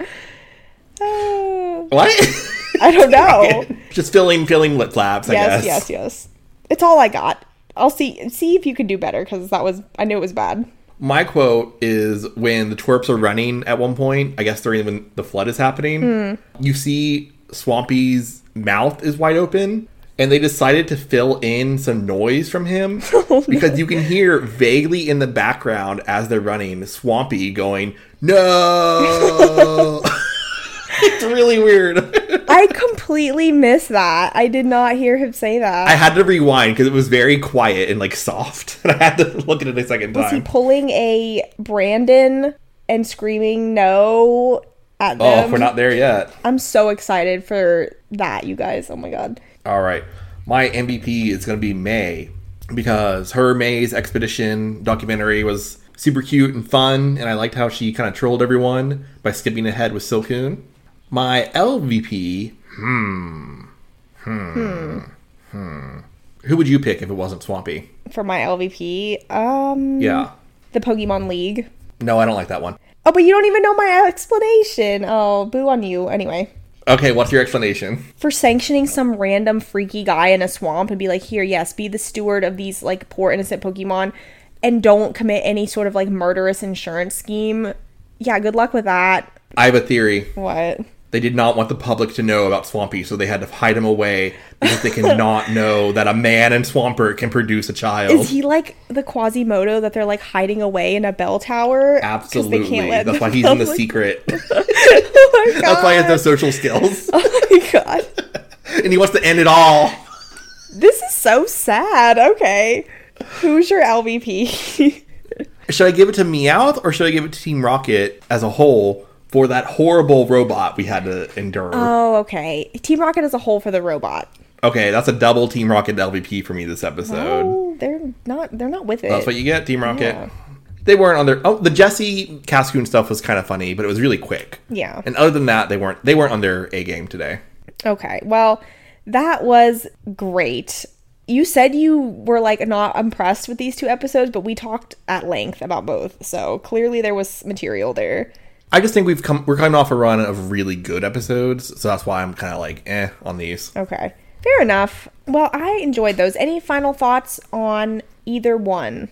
[SPEAKER 2] I don't know.
[SPEAKER 3] Just filling lip flaps, I guess.
[SPEAKER 2] Yes. It's all I got. I'll see if you can do better, because I knew it was bad.
[SPEAKER 3] My quote is when the twerps are running at one point, I guess during when the flood is happening, you see Swampy's mouth is wide open, and they decided to fill in some noise from him because you can hear vaguely in the background as they're running Swampy going, "No!" It's really weird.
[SPEAKER 2] I completely missed that. I did not hear him say that.
[SPEAKER 3] I had to rewind because it was very quiet and like soft. And I had to look at it a second time.
[SPEAKER 2] Was he pulling a Brandon and screaming no at them?
[SPEAKER 3] Oh, we're not there yet.
[SPEAKER 2] I'm so excited for that, you guys. Oh my god.
[SPEAKER 3] All right. My MVP is going to be May because her May's Expedition documentary was super cute and fun, and I liked how she kind of trolled everyone by skipping ahead with Silcoon. My LVP, Who would you pick if it wasn't Swampy?
[SPEAKER 2] For my LVP,
[SPEAKER 3] Yeah.
[SPEAKER 2] the Pokemon League.
[SPEAKER 3] No, I don't like that one.
[SPEAKER 2] Oh, but you don't even know my explanation. Oh, boo on you. Anyway.
[SPEAKER 3] Okay, what's your explanation?
[SPEAKER 2] For sanctioning some random freaky guy in a swamp and be like, here, yes, be the steward of these, like, poor innocent Pokemon and don't commit any sort of, like, murderous insurance scheme. Yeah, good luck with that.
[SPEAKER 3] I have a theory.
[SPEAKER 2] What?
[SPEAKER 3] They did not want the public to know about Swampy, so they had to hide him away because they cannot know that a man and Swampert can produce a child.
[SPEAKER 2] Is he like the Quasimodo that they're like hiding away in a bell tower?
[SPEAKER 3] Absolutely.
[SPEAKER 2] They can't let
[SPEAKER 3] That's why he's in the secret.
[SPEAKER 2] Oh my god.
[SPEAKER 3] That's why he has no social skills.
[SPEAKER 2] Oh my god.
[SPEAKER 3] And he wants to end it all.
[SPEAKER 2] This is so sad. Okay. Who's your LVP?
[SPEAKER 3] Should I give it to Meowth or should I give it to Team Rocket as a whole for that horrible robot we had to endure?
[SPEAKER 2] Oh, okay. Team Rocket as a whole for the robot.
[SPEAKER 3] Okay, that's a double Team Rocket LVP for me this episode.
[SPEAKER 2] Oh, they're not with it.
[SPEAKER 3] That's what you get, Team Rocket.
[SPEAKER 2] Yeah.
[SPEAKER 3] They weren't on their... Oh, the Jessie Cascoon stuff was kind of funny, but it was really quick.
[SPEAKER 2] Yeah.
[SPEAKER 3] And other than that, they weren't on their A game today.
[SPEAKER 2] Okay. Well, that was great. You said you were like not impressed with these two episodes, but we talked at length about both. So clearly there was material there.
[SPEAKER 3] I just think we're coming off a run of really good episodes, so that's why I'm kind of like on these.
[SPEAKER 2] Okay. Fair enough. Well, I enjoyed those. Any final thoughts on either one?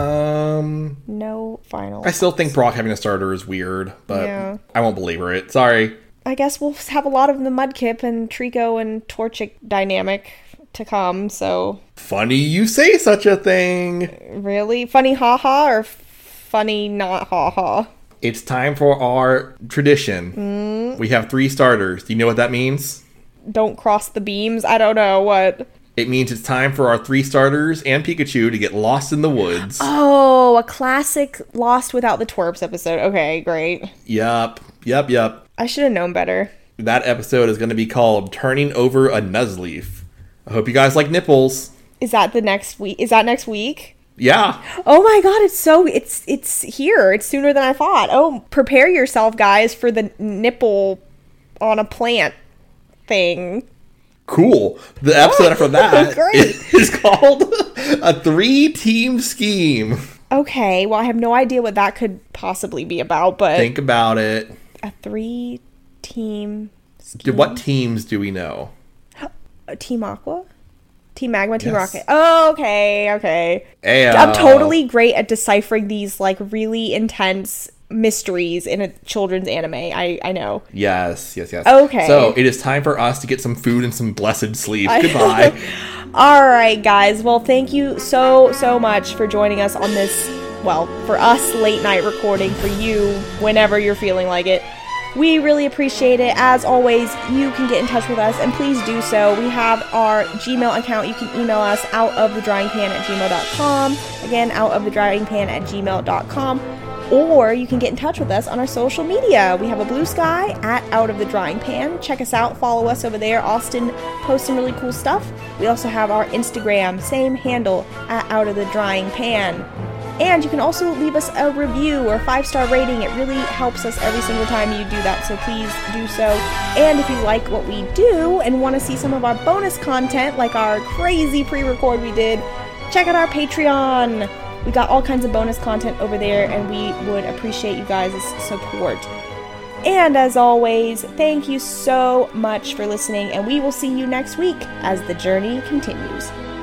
[SPEAKER 2] No final.
[SPEAKER 3] I still think Brock having a starter is weird, but
[SPEAKER 2] Yeah.
[SPEAKER 3] I won't belabor it. Sorry.
[SPEAKER 2] I guess we'll have a lot of the Mudkip and Trico and Torchic dynamic to come, so...
[SPEAKER 3] Funny you say such a thing.
[SPEAKER 2] Really? Funny ha-ha or funny not ha-ha?
[SPEAKER 3] It's time for our tradition. We have 3 starters. Do you know what that means?
[SPEAKER 2] Don't cross the beams? I don't know. What?
[SPEAKER 3] It means it's time for our 3 starters and Pikachu to get lost in the woods.
[SPEAKER 2] Oh, a classic Lost Without the Twerps episode. Okay, great.
[SPEAKER 3] Yup.
[SPEAKER 2] I should have known better.
[SPEAKER 3] That episode is going to be called Turning Over a Nuzleaf. I hope you guys like nipples.
[SPEAKER 2] Is that next week?
[SPEAKER 3] Yeah.
[SPEAKER 2] Oh my god, it's here. It's sooner than I thought. Oh, prepare yourself, guys, for the nipple on a plant thing.
[SPEAKER 3] Cool. The episode after that
[SPEAKER 2] Great.
[SPEAKER 3] is called A 3-Team Scheme.
[SPEAKER 2] Okay, well, I have no idea what that could possibly be about, but...
[SPEAKER 3] Think about it.
[SPEAKER 2] A 3-team scheme?
[SPEAKER 3] What teams do we know?
[SPEAKER 2] Team Aqua? Team Magma? Team
[SPEAKER 3] Yes.
[SPEAKER 2] Rocket? Oh, okay.
[SPEAKER 3] Ayo.
[SPEAKER 2] I'm totally great at deciphering these, like, really intense mysteries in a children's anime. I know.
[SPEAKER 3] Yes.
[SPEAKER 2] Okay.
[SPEAKER 3] So, it is time for us to get some food and some blessed sleep. Goodbye.
[SPEAKER 2] All right, guys. Well, thank you so much for joining us on this, well, for us, late night recording, for you, whenever you're feeling like it. We really appreciate it. As always, you can get in touch with us, and please do so. We have our Gmail account. You can email us outofthedryingpan@gmail.com. Again, outofthedryingpan@gmail.com. Or you can get in touch with us on our social media. We have a Blue Sky @OutOfTheDryingPan. Check us out. Follow us over there. Austin posts some really cool stuff. We also have our Instagram, same handle, @OutOfTheDryingPan. And you can also leave us a review or 5-star rating. It really helps us every single time you do that, so please do so. And if you like what we do and want to see some of our bonus content, like our crazy pre-record we did, check out our Patreon. We got all kinds of bonus content over there, and we would appreciate you guys' support. And as always, thank you so much for listening, and we will see you next week as the journey continues.